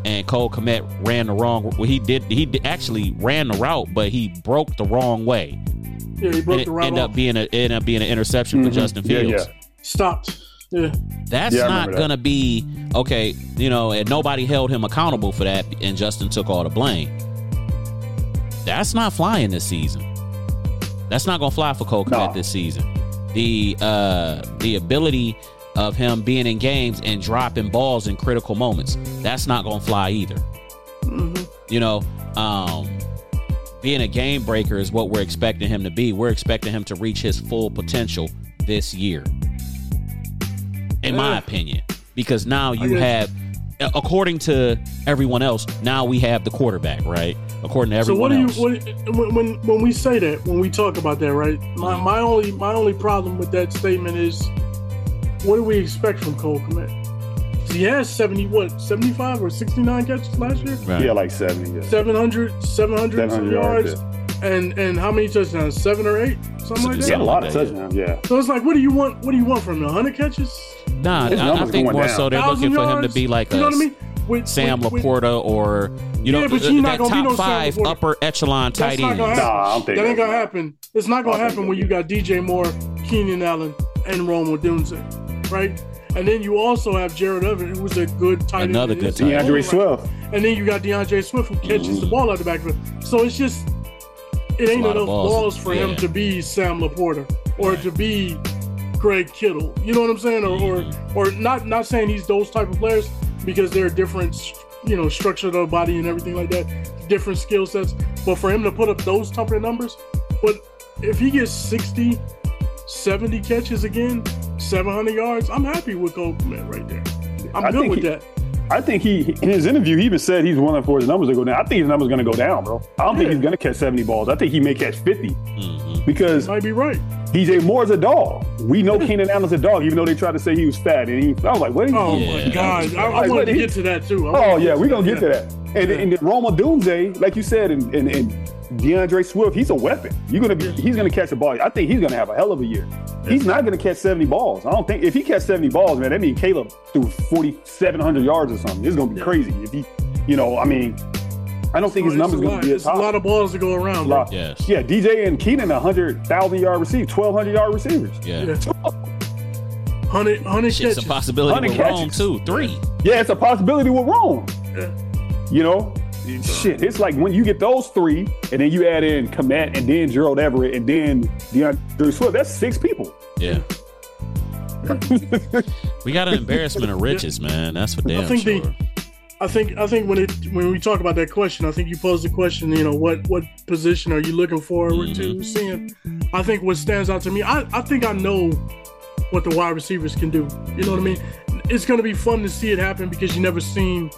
and Cole Kmet ran the wrong. Well, he actually ran the route, but he broke the wrong way. Yeah, he broke the route. Ended up being an interception for Justin Fields. Yeah. Stopped. Yeah. That's not gonna be okay. And nobody held him accountable for that, and Justin took all the blame. That's not flying this season. That's not gonna fly for Cole Kmet this season. The ability of him being in games and dropping balls in critical moments, that's not gonna fly either. Being a game breaker is what we're expecting him to be. We're expecting him to reach his full potential this year, in my opinion, because now you have, according to everyone else, now we have the quarterback, right? According to everyone else. When we say that, when we talk about that, right? My only problem with that statement is, what do we expect from Cole Kmet? He has 75 or 69 catches last year? Right. Yeah, like 70. Yeah. 700 yards. Yeah. And how many touchdowns? 7 or 8? Something like that? Yeah, a lot of touchdowns, yeah. So it's like, what do you want from him? 100 catches? Nah, I think more so they're looking for him to be like Sam Laporta or that top 5 upper echelon tight end. That ain't gonna happen. It's not gonna happen when you got DJ Moore, Keenan Allen, and Rome Odunze, right? And then you also have Jared Evans, who's a good tight end. Another good tight end. DeAndre Swift. And then you got DeAndre Swift, who catches the ball out the backfield. So it's just, it ain't enough balls for him to be Sam Laporta or to be Greg Kittle. You know what I'm saying? Or not saying he's those type of players, because they're different, structure of the body and everything like that, different skill sets. But for him to put up those type of numbers, but if he gets 60, 70 catches again, 700 yards, I'm happy with Cole Kmet right there. I'm good with that. I think he, in his interview, he even said he's willing for his numbers to go down. I think his numbers are going to go down, bro. I don't think he's going to catch 70 balls. I think he may catch 50 because might be right. DJ Moore's a dog. We know Keenan Allen's a dog, even though they tried to say he was fat. And I was like, what? My God. I wanted to get to that, too. We're going to get to that. And then Rome Odunze, like you said, and DeAndre Swift, he's a weapon. He's going to catch a ball. I think he's going to have a hell of a year. He's not going to catch 70 balls. I don't think, if he catch 70 balls, man, that means Caleb threw 4,700 yards or something. It's going to be crazy. If he, I don't think his numbers going to be as high. It's a lot of balls to go around. Yes. Yeah, DJ and Keenan, 100,000-yard receivers, 1,200-yard receivers. Yeah. 100 catches. It's a possibility with Rome, too. 3. Yeah, it's a possibility with Rome. Yeah. Shit, it's like when you get those 3, and then you add in Kmet, and then Gerald Everett, and then DeAndre Swift, that's 6 people. Yeah. We got an embarrassment of riches, man. That's for damn sure. I think when we talk about that question, I think you posed the question, what position are you looking forward to seeing? I think what stands out to me, I think I know what the wide receivers can do. You know what I mean? It's going to be fun to see it happen because you never seen,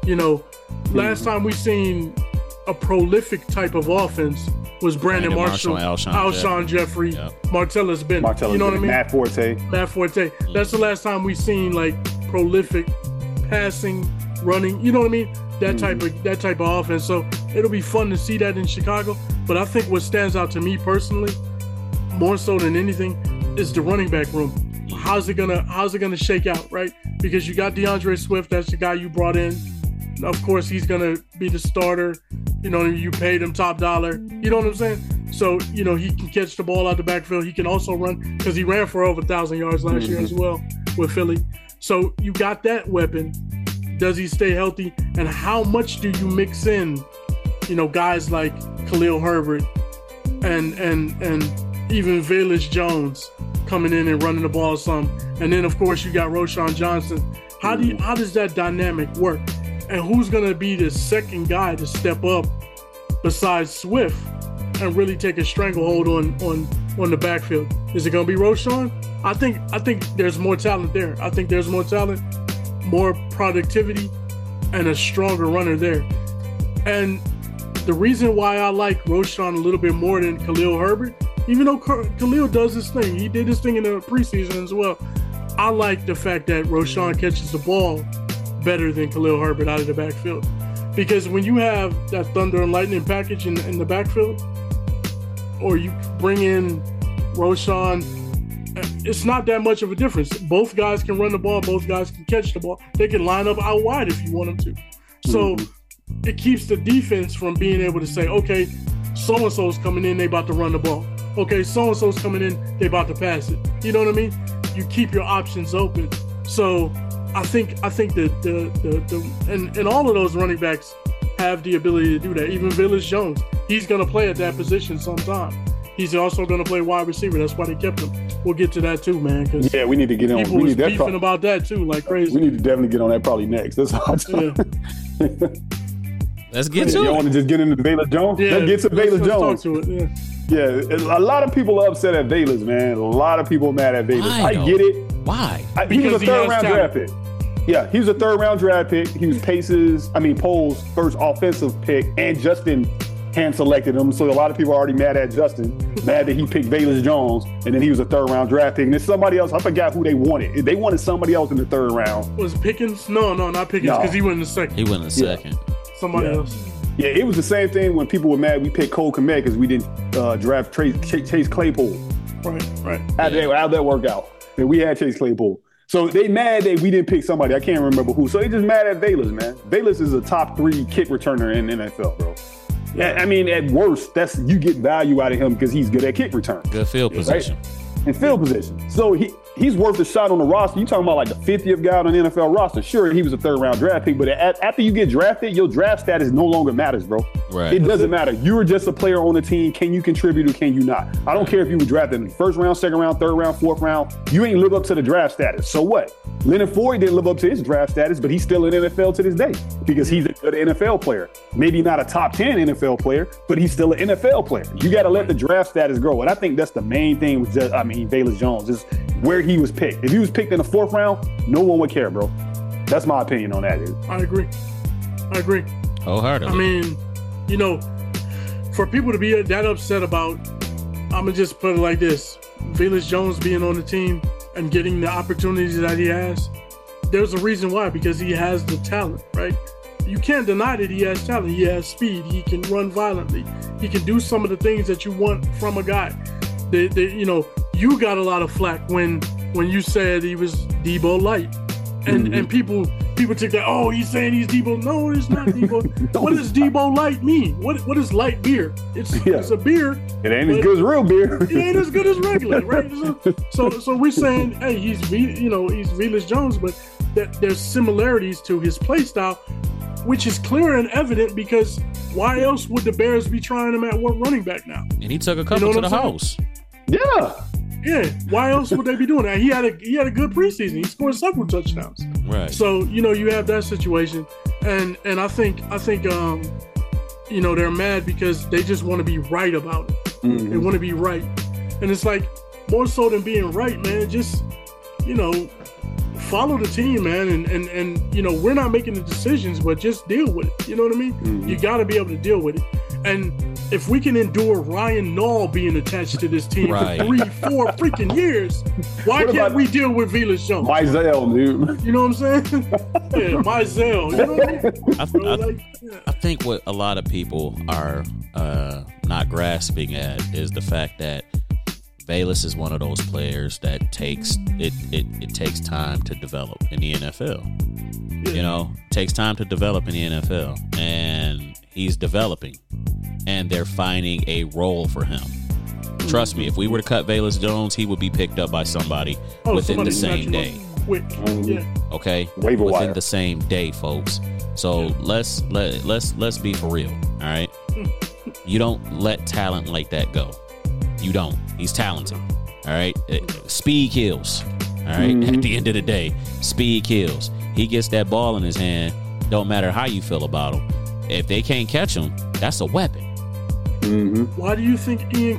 last time we seen a prolific type of offense was Brandon Marshall, Alshon Jeffrey, Martellus Bennett. You know what I mean? Matt Forte. That's the last time we seen like prolific passing, running. You know what I mean? That type of offense. So it'll be fun to see that in Chicago. But I think what stands out to me personally, more so than anything, is the running back room. How's it gonna shake out, right? Because you got DeAndre Swift, that's the guy you brought in. Of course, he's gonna be the starter. You paid him top dollar. You know what I'm saying? So he can catch the ball out the backfield. He can also run because he ran for over 1,000 yards last year as well with Philly. So you got that weapon. Does he stay healthy? And how much do you mix in, guys like Khalil Herbert and even Velus Jones coming in and running the ball some, and then of course you got Roschon Johnson. How does that dynamic work? And who's gonna be the second guy to step up besides Swift and really take a stranglehold on the backfield? Is it gonna be Roschon? I think there's more talent there. I think there's more talent, more productivity, and a stronger runner there. And the reason why I like Roschon a little bit more than Khalil Herbert, even though Khalil does his thing, he did his thing in the preseason as well. I like the fact that Roschon catches the ball better than Khalil Herbert out of the backfield. Because when you have that thunder and lightning package in the backfield, or you bring in Roschon, it's not that much of a difference. Both guys can run the ball. Both guys can catch the ball. They can line up out wide if you want them to. So it keeps the defense from being able to say, okay, so-and-so's coming in, they about to run the ball. Okay, so-and-so's coming in, they about to pass it. You know what I mean? You keep your options open. So I think that and all of those running backs have the ability to do that. Even Velus Jones, he's going to play at that position sometime. He's also going to play wide receiver. That's why they kept him. We'll get to that too, man. Yeah, we need to get on. People was beefing about that too, like crazy. We need to definitely get on that probably next. That's all. Let's get to it. You it. want to just get into Velus Jones? Yeah, let's get to Velus Jones. Talk to it. Yeah, a lot of people are upset at Velus, man. A lot of people are mad at Velus. I get it. Why? He was a third-round draft pick. Yeah, he was a third-round draft pick. He was Poll's first offensive pick, and Justin hand-selected him. So a lot of people are already mad at Justin, mad that he picked Velus Jones, and then he was a third-round draft pick. And then somebody else, I forgot who they wanted. They wanted somebody else in the third round. Was Pickens? No, not Pickens, because he went in the second. He went in the second. Somebody else. Yeah, it was the same thing when people were mad we picked Cole Kmet because we didn't draft Chase Claypool. Right. How'd that work out? And we had Chase Claypool. So they mad that we didn't pick somebody. I can't remember who. So they just mad at Velus, man. Velus is a top 3 kick returner in the NFL, bro. Yeah, I mean, at worst, you get value out of him because he's good at kick return. Good field position. And field position. So he's worth a shot on the roster. You talking about like the 50th guy on the NFL roster. Sure, he was a third-round draft pick, but after you get drafted, your draft status no longer matters, bro. Right. It doesn't matter. You were just a player on the team. Can you contribute or can you not? I don't care if you were drafted in the first round, second round, third round, fourth round. You ain't live up to the draft status. So what? Leonard Floyd didn't live up to his draft status, but he's still in NFL to this day because he's a good NFL player. Maybe not a top 10 NFL player, but he's still an NFL player. You got to let the draft status grow. And I think that's the main thing with Velus Jones is where he was picked. If he was picked in the 4th round, no one would care, bro. That's my opinion on that. I agree. Wholeheartedly. I mean, for people to be that upset about, I'm going to just put it like this. Velus Jones being on the team and getting the opportunities that he has, there's a reason why, because he has the talent, right? You can't deny that he has talent. He has speed. He can run violently. He can do some of the things that you want from a guy. You got a lot of flack when you said he was Debo light, and people take that. Oh, he's saying he's Debo. No, it's not Debo. What does Debo light mean? What is light beer? It's a beer. It ain't as good as real beer. It ain't as good as regular, right? So we're saying, hey, he's Velus Jones, but that there's similarities to his play style, which is clear and evident because why else would the Bears be trying him at running back now? And he took a couple to the house. Yeah, why else would they be doing that? He had a good preseason. He scored several touchdowns. Right. So you have that situation, and I think they're mad because they just want to be right about it. Mm-hmm. They want to be right, and it's like more so than being right, man. Just follow the team, man, and we're not making the decisions, but just deal with it. You know what I mean? Mm-hmm. You got to be able to deal with it, and if we can endure Ryan Nall being attached to this team for 3-4 freaking years, why can't we deal with Velus Jones? Mizell, dude. You know what I'm saying? Yeah, Mizell. You know what I mean? I think what a lot of people are not grasping at is the fact that Velus is one of those players that takes time to develop in the NFL. Yeah. Takes time to develop in the NFL, and he's developing, and they're finding a role for him. Trust me, if we were to cut Velus Jones, he would be picked up by somebody within the same day. Okay, within the same day, folks. So let's be for real. All right, you don't let talent like that go. You don't. He's talented. All right, speed kills. All right, at the end of the day, speed kills. He gets that ball in his hand. Don't matter how you feel about him. If they can't catch him, that's a weapon. Mm-hmm. Why do you think Ian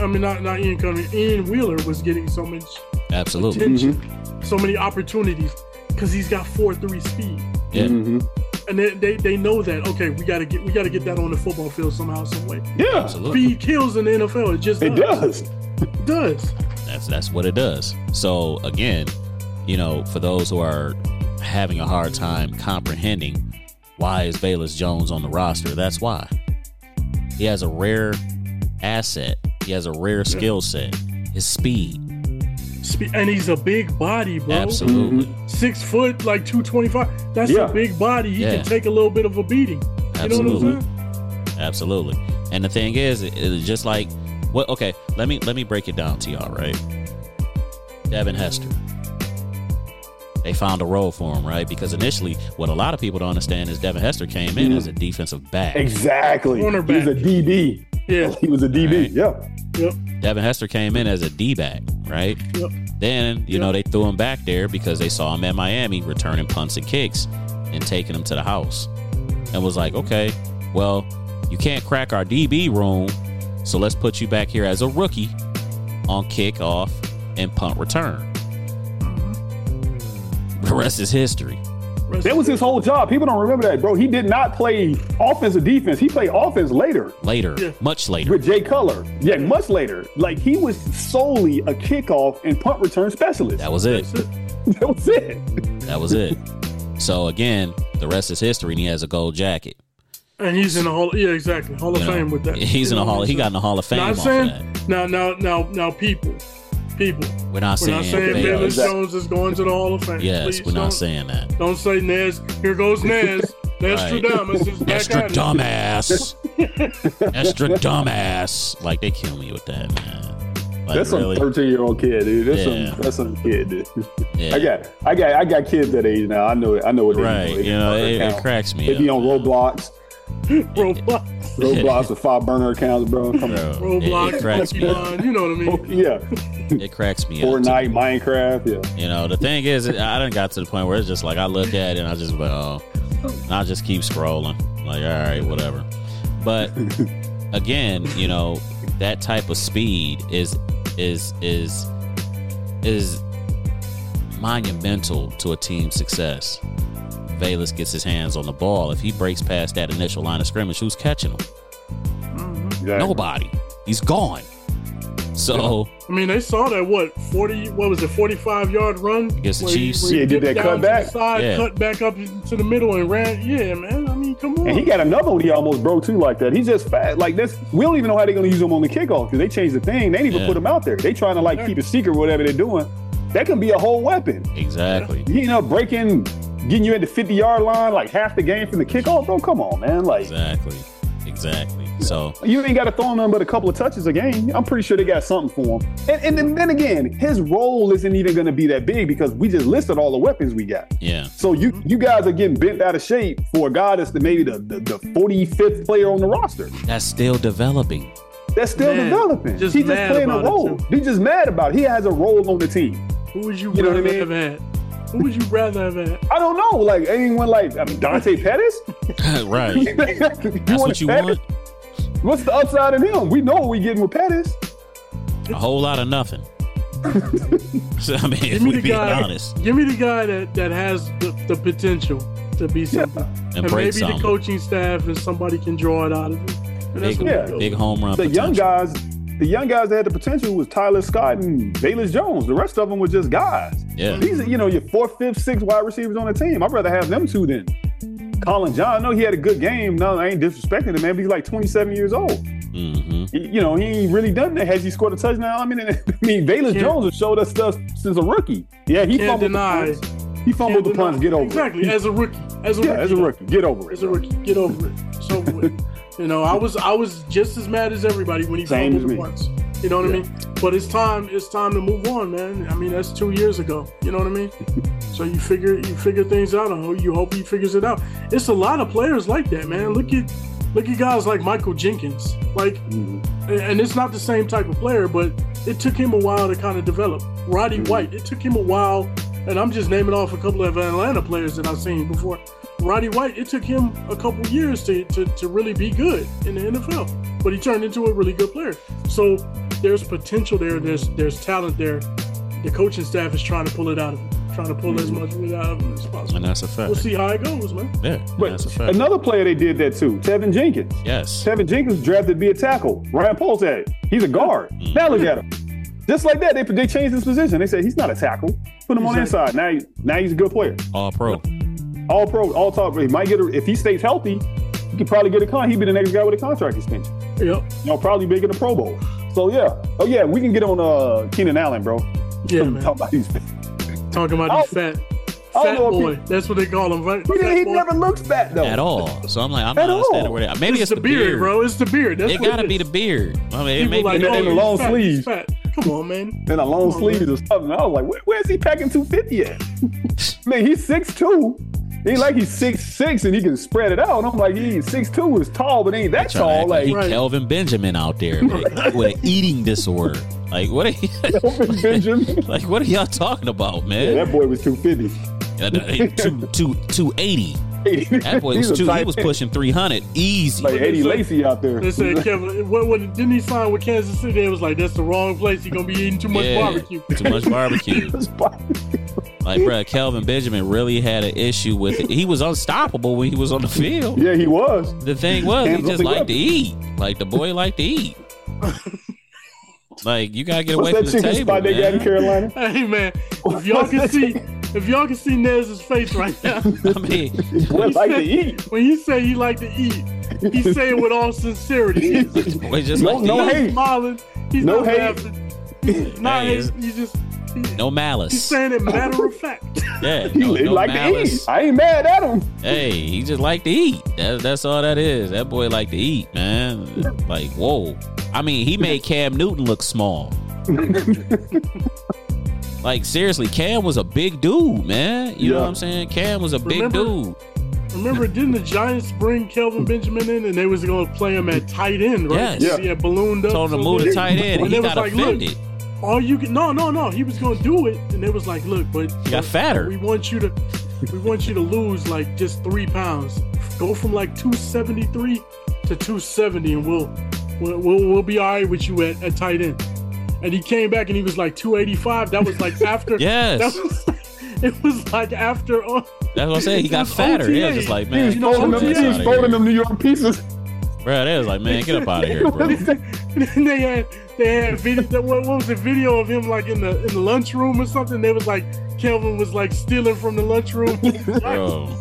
Wheeler was getting so much attention, so many opportunities? Because he's got 4.3 speed. Yeah. Mm-hmm. And they know that. Okay, we gotta get that on the football field somehow, some way. Yeah, absolutely. Speed kills in the NFL. It just does. It does. That's what it does. So again, for those who are having a hard time comprehending why is Velus Jones on the roster, that's why. He has a rare asset. He has a rare skill set. His speed. And he's a big body, bro. Absolutely. 6 foot, like 225. That's a big body. He can take a little bit of a beating. Absolutely. You know what I'm saying? Absolutely. And the thing is, it's just like what? Okay, let me break it down to y'all, right? Devin Hester. They found a role for him, right? Because initially, what a lot of people don't understand is Devin Hester came in as a defensive back. Exactly. Cornerback. He was a DB. Yeah. He was a DB. Right. Yeah. Yep. Devin Hester came in as a D-back, right? Yep. Then, you know, they threw him back there because they saw him at Miami returning punts and kicks and taking him to the house. And was like, okay, well, you can't crack our DB room, so let's put you back here as a rookie on kickoff and punt return. The rest is history. That was his whole job. People don't remember that, bro. He did not play offense or defense. He played offense later. Much later. With Jay Cutler. Yeah, much later. Like, he was solely a kickoff and punt return specialist. That was it. That was it. That was it. So, again, the rest is history, and he has a gold jacket. And he's in the Hall of Fame with that. He's in the Hall. He got in the Hall of Fame. Now, I'm off saying, of that. now, people. We're not saying Velus Jones is going to the Hall of Fame. Yes, Please we're not saying that. Don't say Nez. Here goes Nez. Nostradamus is back Extra at it. dumbass. Extra dumbass. Like, they kill me with that, man. Like, That's really? some 13-year-old kid, dude. That's some kid, dude. Yeah. I got kids that age now. I know what they Right. do. You know, it cracks me They up. be on Roblox. Roblox with 5 burner accounts, bro. Come on. Roblox, it cracks me up. Pokemon, you know what I mean? Yeah. It cracks me up. Fortnite, Minecraft, yeah. You know, the thing is, I done got to the point where it's just like I look at it and I just go, and I just keep scrolling. Like, all right, whatever. But again, you know, that type of speed is monumental to a team's success. Velus gets his hands on the ball. If he breaks past that initial line of scrimmage, who's catching him? Exactly. Nobody. He's gone. So I mean, they saw that 45-yard run against the where Chiefs. Yeah, he did that down cut to the side, cut back up to the middle and ran. Yeah, man. I mean, come on. And he got another one he almost broke too like that. He's just fast. Like this, we don't even know how they're gonna use him on the kickoff because they changed the thing. They didn't even put him out there. They trying to keep it secret, whatever they're doing. That can be a whole weapon. Exactly. You know, getting you at the 50-yard line like half the game from the kickoff, bro. Come on, man. Like Exactly. So you ain't got to throw him but a couple of touches a game. I'm pretty sure they got something for him. And then again, his role isn't even going to be that big because we just listed all the weapons we got. yeah. So you guys are getting bent out of shape for a guy that's maybe the 45th player on the roster. That's still developing. That's still developing. Just He's just mad playing a about it, role. too. He's just mad about it. He has a role on the team. Who would you know what I rather mean? have had? Who would you rather have had? I don't know. Like anyone Dante Pettis? Right. That's That's what you want? What's the upside in him? We know what we're getting with Pettis. A whole lot of nothing. So, I mean, if me we're the being guy. honest. Give me the guy that has the potential to be something, And break maybe something. the coaching staff and somebody can draw it out of him. And that's Big, what we do. big home run The young potential. guys. The young guys that had the potential was Tyler Scott and Velus Jones. The rest of them were just guys. Yeah. These are, your 4th, 5th, 6th wide receivers on the team. I'd rather have them two than Colin John. I know he had a good game. No, I ain't disrespecting him, man, but he's like 27 years old. Mm-hmm. He ain't really done that. Has he scored a touchdown? I mean, Velus Jones has showed us stuff since a rookie. Yeah, he Can't fumbled deny. the punts. He fumbled the punts. Get over exactly. it. As a rookie. As a rookie. Get over it. As a rookie. Get over it. It's over with. I was just as mad as everybody when he Same fumbled as the me. punts. You know what I mean? But it's time to move on, man. I mean, that's 2 years ago. You know what I mean? So you figure things out. You hope he figures it out. It's a lot of players like that, man. Look at guys like Michael Jenkins. And it's not the same type of player, but it took him a while to kind of develop. Roddy White, it took him a while, and I'm just naming off a couple of Atlanta players that I've seen before. Roddy White, it took him a couple years to really be good in the NFL, but he turned into a really good player. So there's potential there. There's talent there. The coaching staff is trying to pull it out of him, trying to pull as much of it out of him as possible. And that's a fact. We'll see how it goes, man. Yeah, But that's a fact. another player they did that too, Tevin Jenkins. Yes. Tevin Jenkins was drafted to be a tackle. Ryan Paul said he's a guard. Now look at him. Just like that, they changed his position. They said he's not a tackle. Put him on the inside. Now he's a good player. All pro. All pro, all top. He might get if he stays healthy, he could probably get he'd be the next guy with a contract extension. Yep. Probably big in the Pro Bowl. So yeah. Oh yeah, we can get on Keenan Allen, bro. Yeah, man. Talking about he's fat. Talking about he's fat. Fat boy. That's what they call him, right? He never looks fat though. At all. So I'm like, I'm not understanding where they. Maybe it's the beard, bro. It's the beard. That's It what gotta be the beard. I mean, it may like, be in the long fat, sleeves. Fat. Come on, man. In a long sleeves or something. I was like, where's he packing 250 at? Man, he's 6'2". He ain't like he's 6'6" and he can spread it out. I'm like, he's 6'2" is tall, but ain't that tall. Like he Kelvin Benjamin out there with an eating disorder. Like what? Kelvin Benjamin. Like what are y'all talking about, man? Yeah, that boy was 250. 280. That boy was he was pushing 300 easy. Like Eddie Lacy out there. They said, Kevin, what didn't he sign with Kansas City? It was like, that's the wrong place. You're gonna be eating too much barbecue. Too much barbecue. Like, bro, Kelvin Benjamin really had an issue with it. He was unstoppable when he was on the field. Yeah, he was. The thing was, he just liked to eat. Like the boy liked to eat. Like you gotta get away from the table. What's that chicken spot they got in Carolina? Hey man, if y'all can see Nez's face right now, I mean, when you say he like to eat, he's saying with all sincerity. Boy, just no hate. Smiling. He's no not hate. laughing. He's not hate. He's just no malice. He's saying it matter of fact. Yeah, he like malice. to eat. I ain't mad at him. Hey, he just like to eat. That's all that is. That boy like to eat, man. Like, whoa. I mean, he made Cam Newton look small. Like, seriously, Cam was a big dude, man. You know what I'm saying? Cam was a big dude. Remember, didn't the Giants bring Kelvin Benjamin in and they was going to play him at tight end, right? Yes. He had ballooned up. Told him to move to tight end, and he got offended. All you can no. He was going to do it, and they was like, "Look, but he got fatter. We want you to lose like just 3 pounds. Go from like 273 to 270, and we'll be all right with you at tight end." And he came back and he was like 285. That was like after. Yes. It was like after. That's what I'm saying. He got fatter. OTA. Yeah, just like, man, he was folding them New York pieces. Bro, they was like, man, get up out of here, bro. They had video. What was the video of him like in the lunchroom or something? They was like Kelvin was like stealing from the lunchroom. Bro.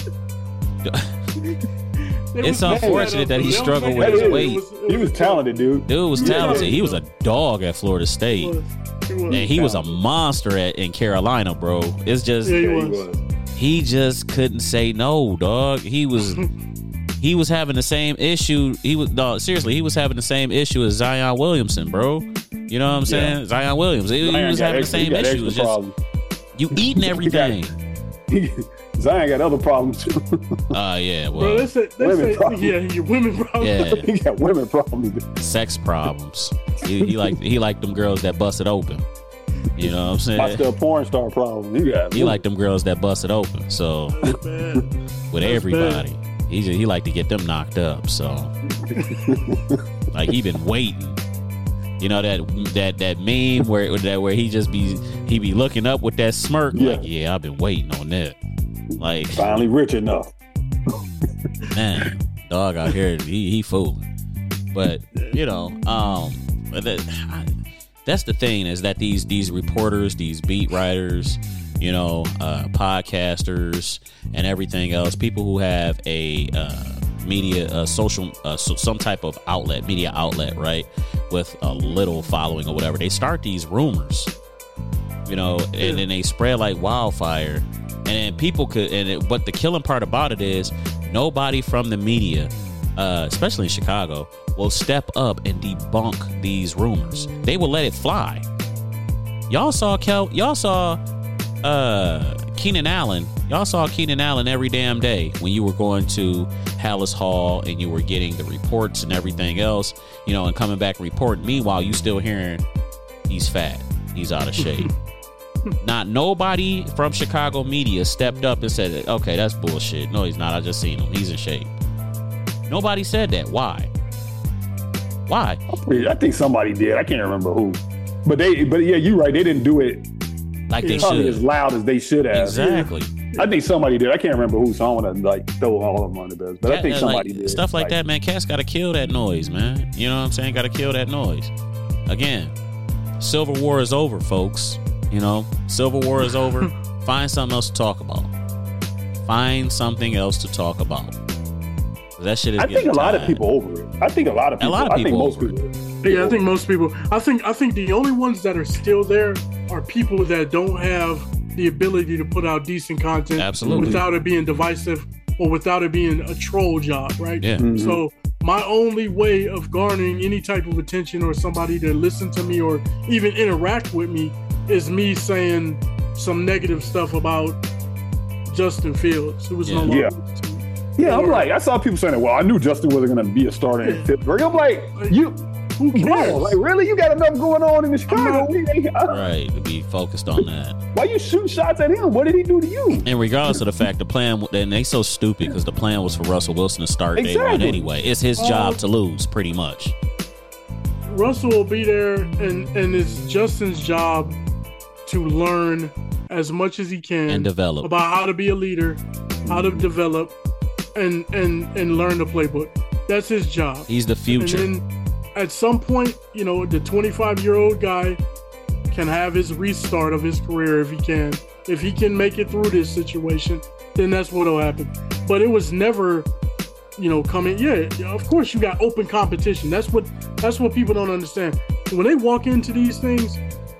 It's unfortunate that he struggled with his weight. He was talented, dude. Dude was talented. He was a dog at Florida State. And he was a monster in Carolina, bro. It's just he just couldn't say no, dog. He was having the same issue. He was having the same issue as Zion Williamson, bro. You know what I'm saying? Yeah. Zion Williams. He was having the same issue. It was just you eating everything. Zion got other problems too. Yeah, well, bro, women problems. Yeah, your women problems. Yeah, he got women problems. Sex problems. He liked them girls that busted open. You know what I'm saying? That's the porn star problem. He liked them girls that busted open. So with everybody, he liked to get them knocked up. So like he been waiting. You know that meme where he be looking up with that smirk. Yeah. Like, yeah, I've been waiting on that. Like finally rich enough. Man, dog out here, he fooling. But you know, that's the thing is that these reporters, these beat writers, you know, podcasters, and everything else, people who have a media, social, some type of outlet, media outlet, right, with a little following or whatever, they start these rumors, you know, and then they spread like wildfire. And then people but the killing part about it is nobody from the media, especially in Chicago, will step up and debunk these rumors. They will let it fly. Y'all saw Keenan Allen. Y'all saw Keenan Allen every damn day when you were going to Hallis Hall and you were getting the reports and everything else, you know, and coming back reporting. Meanwhile, you still hearing he's fat, he's out of shape. Not nobody from Chicago media stepped up and said, okay, that's bullshit. No, he's not. I just seen him. He's in shape. Nobody said that. Why? I think somebody did. I can't remember who. But yeah, you're right. They didn't do it like they should, as loud as they should have. Exactly. I think somebody did. I can't remember who, so I don't want to like throw all of them on the bus. But I think somebody did. Stuff like that, man. Cats got to kill that noise, man. You know what I'm saying? Got to kill that noise. Again, Civil War is over, folks. You know, Civil War is over. Find something else to talk about. That shit is. I think a lot of people over it. I think a lot of people. I think most people. Yeah, I think most people. I think the only ones that are still there are people that don't have the ability to put out decent content Absolutely. without it being divisive or without it being a troll job, right? Yeah. Mm-hmm. So my only way of garnering any type of attention or somebody to listen to me or even interact with me is me saying some negative stuff about Justin Fields, who was no longer with the team. Yeah, I'm like, I saw people saying, well, I knew Justin wasn't going to be a starter in Pittsburgh. I'm like, who cares? bro, like, really? You got enough going on in the Chicago League? Right, to be focused on that. Why you shoot shots at him? What did he do to you? And regardless of the fact, the plan, and they so stupid because the plan was for Russell Wilson to start day one anyway. It's his job to lose, pretty much. Russell will be there, and it's Justin's job to learn as much as he can And develop. about how to be a leader, how to develop, and learn the playbook. That's his job. He's the future. And then at some point, the 25-year-old guy can have his restart of his career if he can. If he can make it through this situation, then that's what'll happen. But it was never, coming. Yeah, of course you got open competition. That's what people don't understand. When they walk into these things,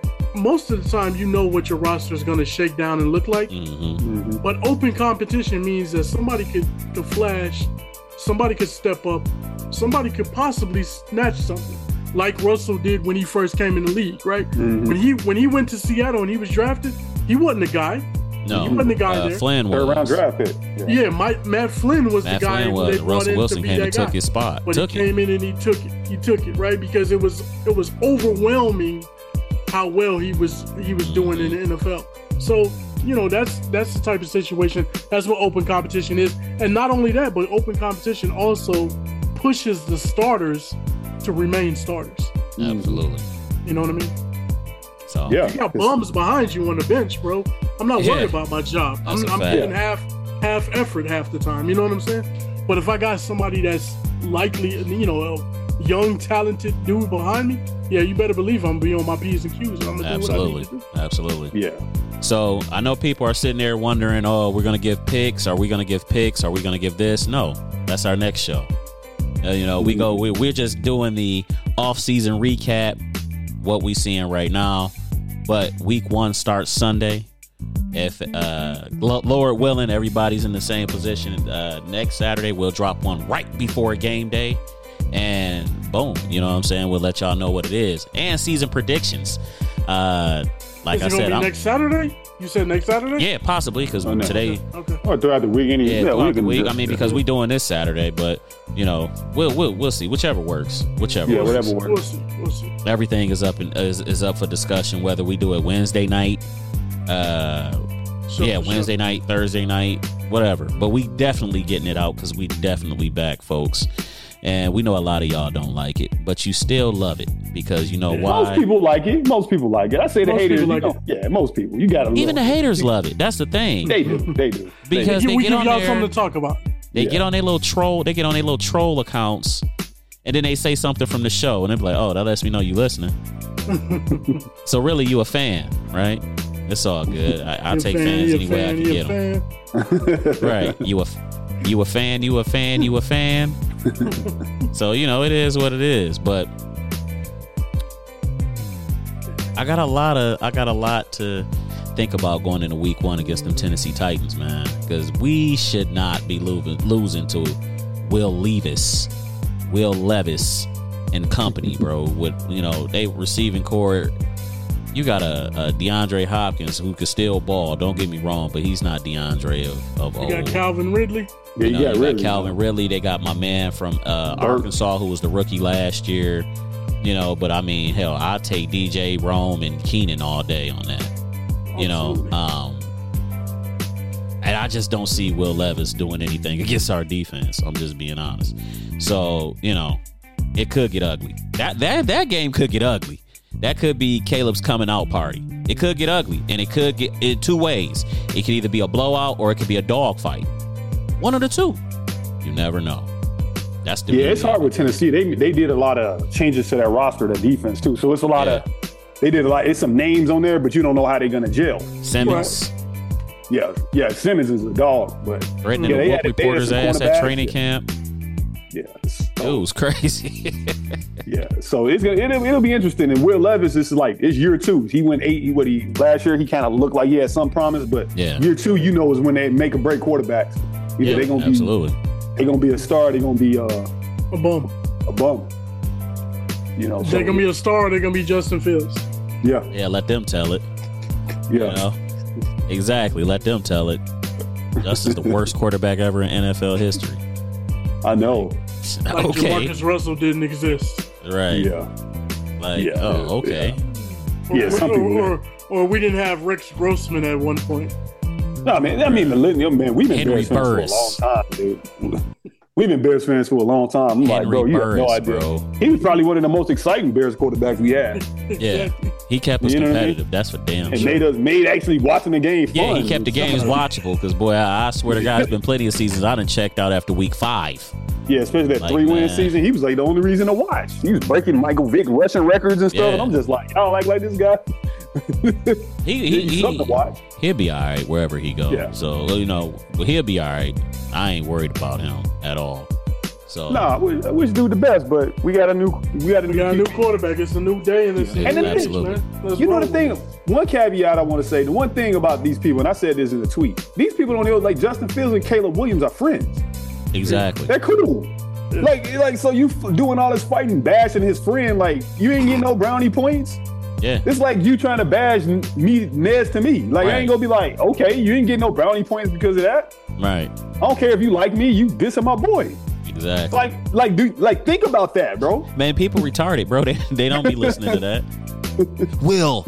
most of the time you know what your roster is going to shake down and look like. Mm-hmm. But open competition means that somebody could flash, somebody could step up, somebody could possibly snatch something, like Russell did when he first came in the league, right? Mm-hmm. When he went to Seattle and he was drafted, he wasn't the guy. No, he wasn't the guy there. Flynn was. Third round draft pick. Yeah, Matt Flynn was the guy Flynn was. they brought Russell in Wilson to be came that and guy. took his spot. But he came in and he took it. He took it, right? Because it was overwhelming how well he was doing in the NFL. So, that's the type of situation. That's what open competition is. And not only that, but open competition also pushes the starters to remain starters. Absolutely. You know what I mean? So Yeah. You got bums behind you on the bench, bro. I'm not worried about my job. That's a I'm fact. putting half effort half the time. You know what I'm saying? But if I got somebody that's likely, a young, talented dude behind me, yeah, you better believe I'm gonna be on my P's and Q's. And I'm gonna do what I need to do. Absolutely. Yeah. So I know people are sitting there wondering, oh, we're going to give picks. Are we going to give picks? Are we going to give this? No, that's our next show. We're just doing the off-season recap, what we seeing right now. But week 1 starts Sunday. If Lord willing, everybody's in the same position. Next Saturday, we'll drop one right before game day. And boom, you know what I'm saying? We'll let y'all know what it is. And season predictions. Like Is I it said, gonna be next Saturday? You said next Saturday? yeah, possibly because no. today, Okay. Or throughout the week, throughout the week. just- I mean, because we doing this Saturday, but we'll see. Whichever works. Yeah, whatever We'll works. see. Everything is up is up for discussion. Whether we do it Wednesday night, Wednesday night, Thursday night, whatever. But we definitely getting it out because we definitely back, folks. And we know a lot of y'all don't like it, but you still love it because you know why. Most people like it. I say the Most haters. people like it. Yeah, most people. You got to Even the haters love it. That's the thing. They do. Because they we get give on y'all there, something to talk about. they get on their little troll. They get on their little troll accounts, and then they say something from the show, and they're like, "Oh, that lets me know you listening." So really, you a fan, right? It's all good. I'll take fans any way I can get them. Right? You a fan. So it is what it is. But I got a lot to think about going into week 1 against them Tennessee Titans, man, because we should not be losing to Will Levis and company, bro. With they receiving core. You got a DeAndre Hopkins who could still ball. Don't get me wrong, but he's not DeAndre of old. You got Calvin Ridley. Yeah, You got really. Calvin Ridley. They got my man from Arkansas who was the rookie last year. But I mean, hell, I'll take DJ Rome and Keenan all day on that. Absolutely. And I just don't see Will Levis doing anything against our defense. I'm just being honest. So, it could get ugly. That game could get ugly. That could be Caleb's coming out party. It could get ugly, and it could get in 2 ways. It could either be a blowout or it could be a dogfight. One of the two. You never know. That's the It's hard with Tennessee. They did a lot of changes to their roster, their defense too. So it's a lot of. They did a lot. It's some names on there, but you don't know how they're gonna gel. Simmons. Yeah. Simmons is a dog, but Threatening they to had whoop they had reporters' some ass at cornerbacks. training camp. Yeah. It was crazy. Yeah. So it'll be interesting. And Will Levis is like, it's year 2. He went 8. Last year he kind of looked like he had some promise, but year 2, is when they make or break quarterbacks. Either they're gonna they're gonna be a star, they're gonna be a bum. They're gonna be a star, they're gonna be Justin Fields. Yeah. Yeah, let them tell it. Yeah. Exactly. Let them tell it. Justin's the worst quarterback ever in NFL history. I know. Like Jamarcus Russell didn't exist. Right. Yeah. Like, okay. Yeah, some people. Or we didn't have Rex Grossman at one point. No, man. We've been Henry Bears fans for a long time, dude. We've been Bears fans for a long time. I'm like, bro, you have no idea. Bro. He was probably one of the most exciting Bears quarterbacks we had. Yeah. He kept us competitive. That's for damn sure. And made actually watching the game fun. Yeah, he kept the games watchable because, boy, I swear to God, there's been plenty of seasons I done checked out after week 5. Yeah, especially that 3-win season. He was like the only reason to watch. He was breaking Michael Vick rushing records and stuff. Yeah. And I'm just like, I don't like this guy. He's something to watch. He'll be all right wherever he goes. Yeah. So, he'll be all right. I ain't worried about him at all. So I wish dude the best, but we got a new quarterback. It's a new day in this season. Absolutely. The thing, one caveat I want to say, the one thing about these people, and I said this in a tweet, these people don't know, like Justin Fields and Caleb Williams are friends. Exactly. They're cool. Like so you doing all this fighting, bashing his friend, like you ain't getting no brownie points. Yeah. It's like you trying to bash Nez to me. Like I ain't gonna be like, okay, you ain't getting no brownie points because of that. Right. I don't care if you like me, you dissing my boy. Exactly. Like think about that, bro. Man, people retarded, bro. They don't be listening to that. Will,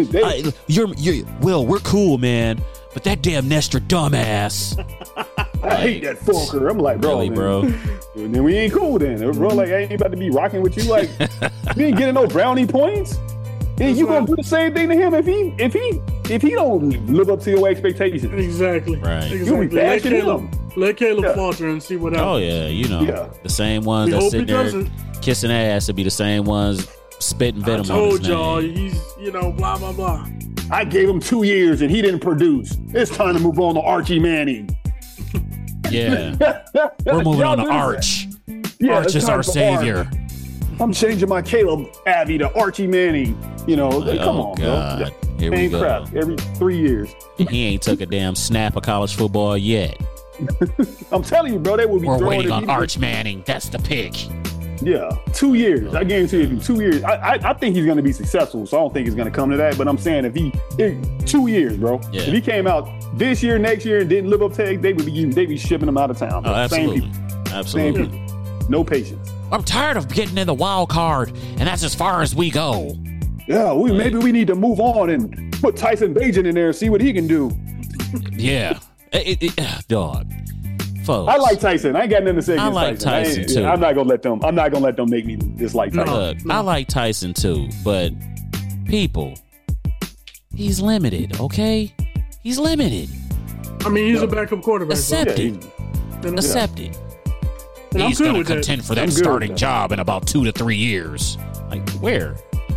Will, we're cool, man. But that damn Nestor dumbass. I hate that fucker. I'm like, bro, really, man. bro. Then we ain't cool then, bro. Like I ain't about to be rocking with you. Like you ain't getting no brownie points. And you gonna do the same thing to him if he don't live up to your expectations. Exactly. Right. You'll be bashing him. Let Caleb falter and see what happens. Oh yeah, the same ones that sit there kissing ass to be the same ones spitting venom on his name. I told y'all he's blah blah blah. I gave him 2 years and he didn't produce. It's time to move on to Archie Manning. Yeah. We're moving on to Arch. Yeah, Arch is our savior. Arch. I'm changing my Caleb Abbey to Archie Manning. Come on, God. bro. Here we go. Crap every 3 years. He ain't took a damn snap of college football yet. I'm telling you, bro, they will be. We're waiting on Arch Manning. That's the pick. Yeah, 2 years. I guarantee you, 2 years. I think he's going to be successful, so I don't think it's going to come to that. But I'm saying if 2 years, bro. Yeah. If he came out this year, next year, and didn't live up to it, they'd be shipping him out of town. Oh, absolutely. Same people. Absolutely. Same people. No patience. I'm tired of getting in the wild card, and that's as far as we go. Yeah, maybe we need to move on and put Tyson Bagent in there and see what he can do. Yeah. Dog. Folks. I like Tyson. I ain't got nothing to say against I like Tyson too. I'm not gonna let them make me dislike Tyson. Look, I like Tyson too, but people, he's limited, okay? He's limited. I mean, he's a backup quarterback. Accept it. Accept it. He's going to contend for that starting job in about 2 to 3 years. Like, where?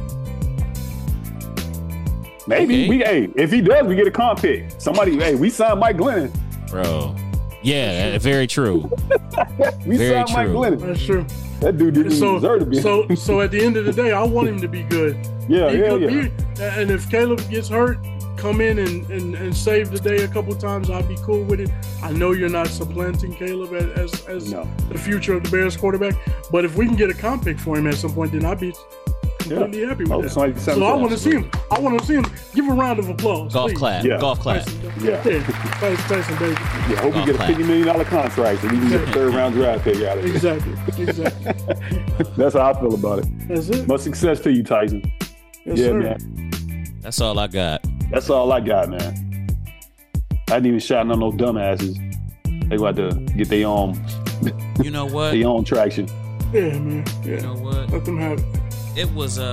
Maybe. Okay. If he does, we get a comp pick. We signed Mike Glennon. Bro. Yeah, very true. We signed Mike Glennon. That's true. That dude didn't deserve to be. So at the end of the day, I want him to be good. Yeah. And if Caleb gets hurt, come in and save the day a couple times, I'll be cool with it. I know you're not supplanting Caleb as the future of the Bears quarterback, but if we can get a comp pick for him at some point, then I'd be completely happy with that. So I want to see him. Give a round of applause. Golf clap. Yeah. Golf clap. Tyson Baker. Yeah, hope we get a $50 million contract so we can get a third-round draft pick out of it. Exactly. That's how I feel about it. That's it. Much success to you, Tyson. Yes, sir. Man. That's all I got. That's all I got, man. I didn't even shout on no dumbasses. They got to get their own. You know what? Their own traction. Yeah, man. Yeah. You know what? Let them have it. It was some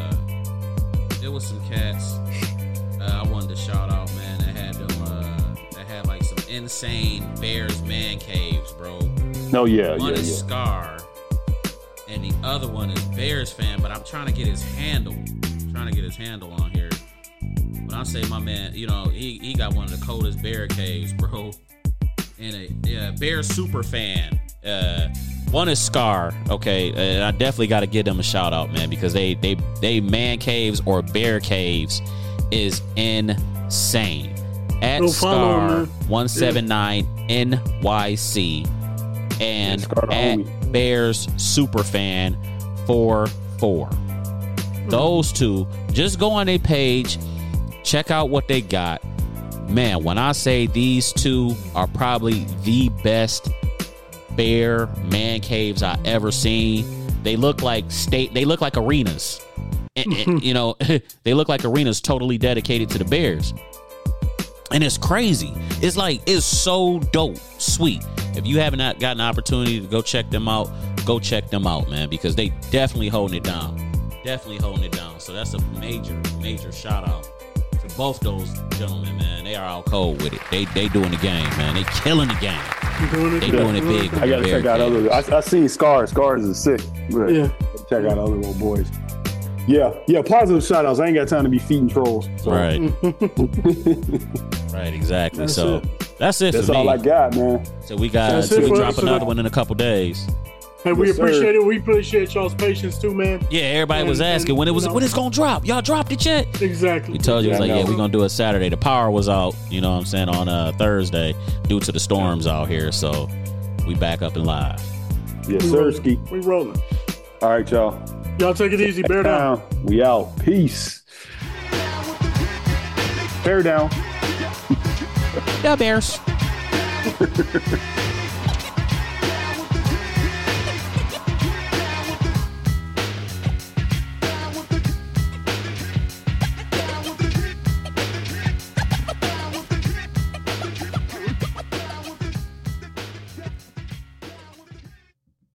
cats I wanted to shout out, man. That had like some insane Bears man caves, bro. Oh yeah, one is Scar, and the other one is Bears fan. But I'm trying to get his handle. On here. When I say my man, he got one of the coldest bear caves, bro. And a Bears super fan. One is Scar, okay, and I definitely got to give them a shout out, man, because they man caves or bear caves is insane. At Go follow Scar 179 NYC and Scar the at homie. Bears Superfan 44. Those two, just go on their page, check out what they got. Man, when I say these two are probably the best bear man caves I ever seen, they look like arenas. And, you know, they look like arenas totally dedicated to the Bears. And it's crazy. It's so dope, sweet. If you haven't gotten an opportunity to go check them out, man, because they definitely holding it down. So that's a major shout out to both those gentlemen, man. They are out cold with it. They doing the game, man. They killing the game. They doing it big. With I gotta the check Bear out Cave. other. I seen Scars. Scars is sick. But Yeah. check out other little boys. Yeah. Positive shout outs. I ain't got time to be feeding trolls. So. Right. Right, exactly. That's so it. that's it That's for me. all I got, man. So we That's we it for drop us another today. one in a couple days. Hey, we Yes, sir. appreciate it. We appreciate y'all's patience too, man. Yeah, everybody was And- asking when you know. when it's gonna drop. Y'all dropped it yet? Exactly. We told you, Yeah, it's like, I know. yeah, we're gonna do it Saturday. The power was out, you know what I'm saying, on Thursday due to the storms out here. So we back up and live. Yes, We sir. rolling. Ski. We rolling. All right, y'all. Y'all take it easy. Bear down. We out. Peace. Bear down. The Bears.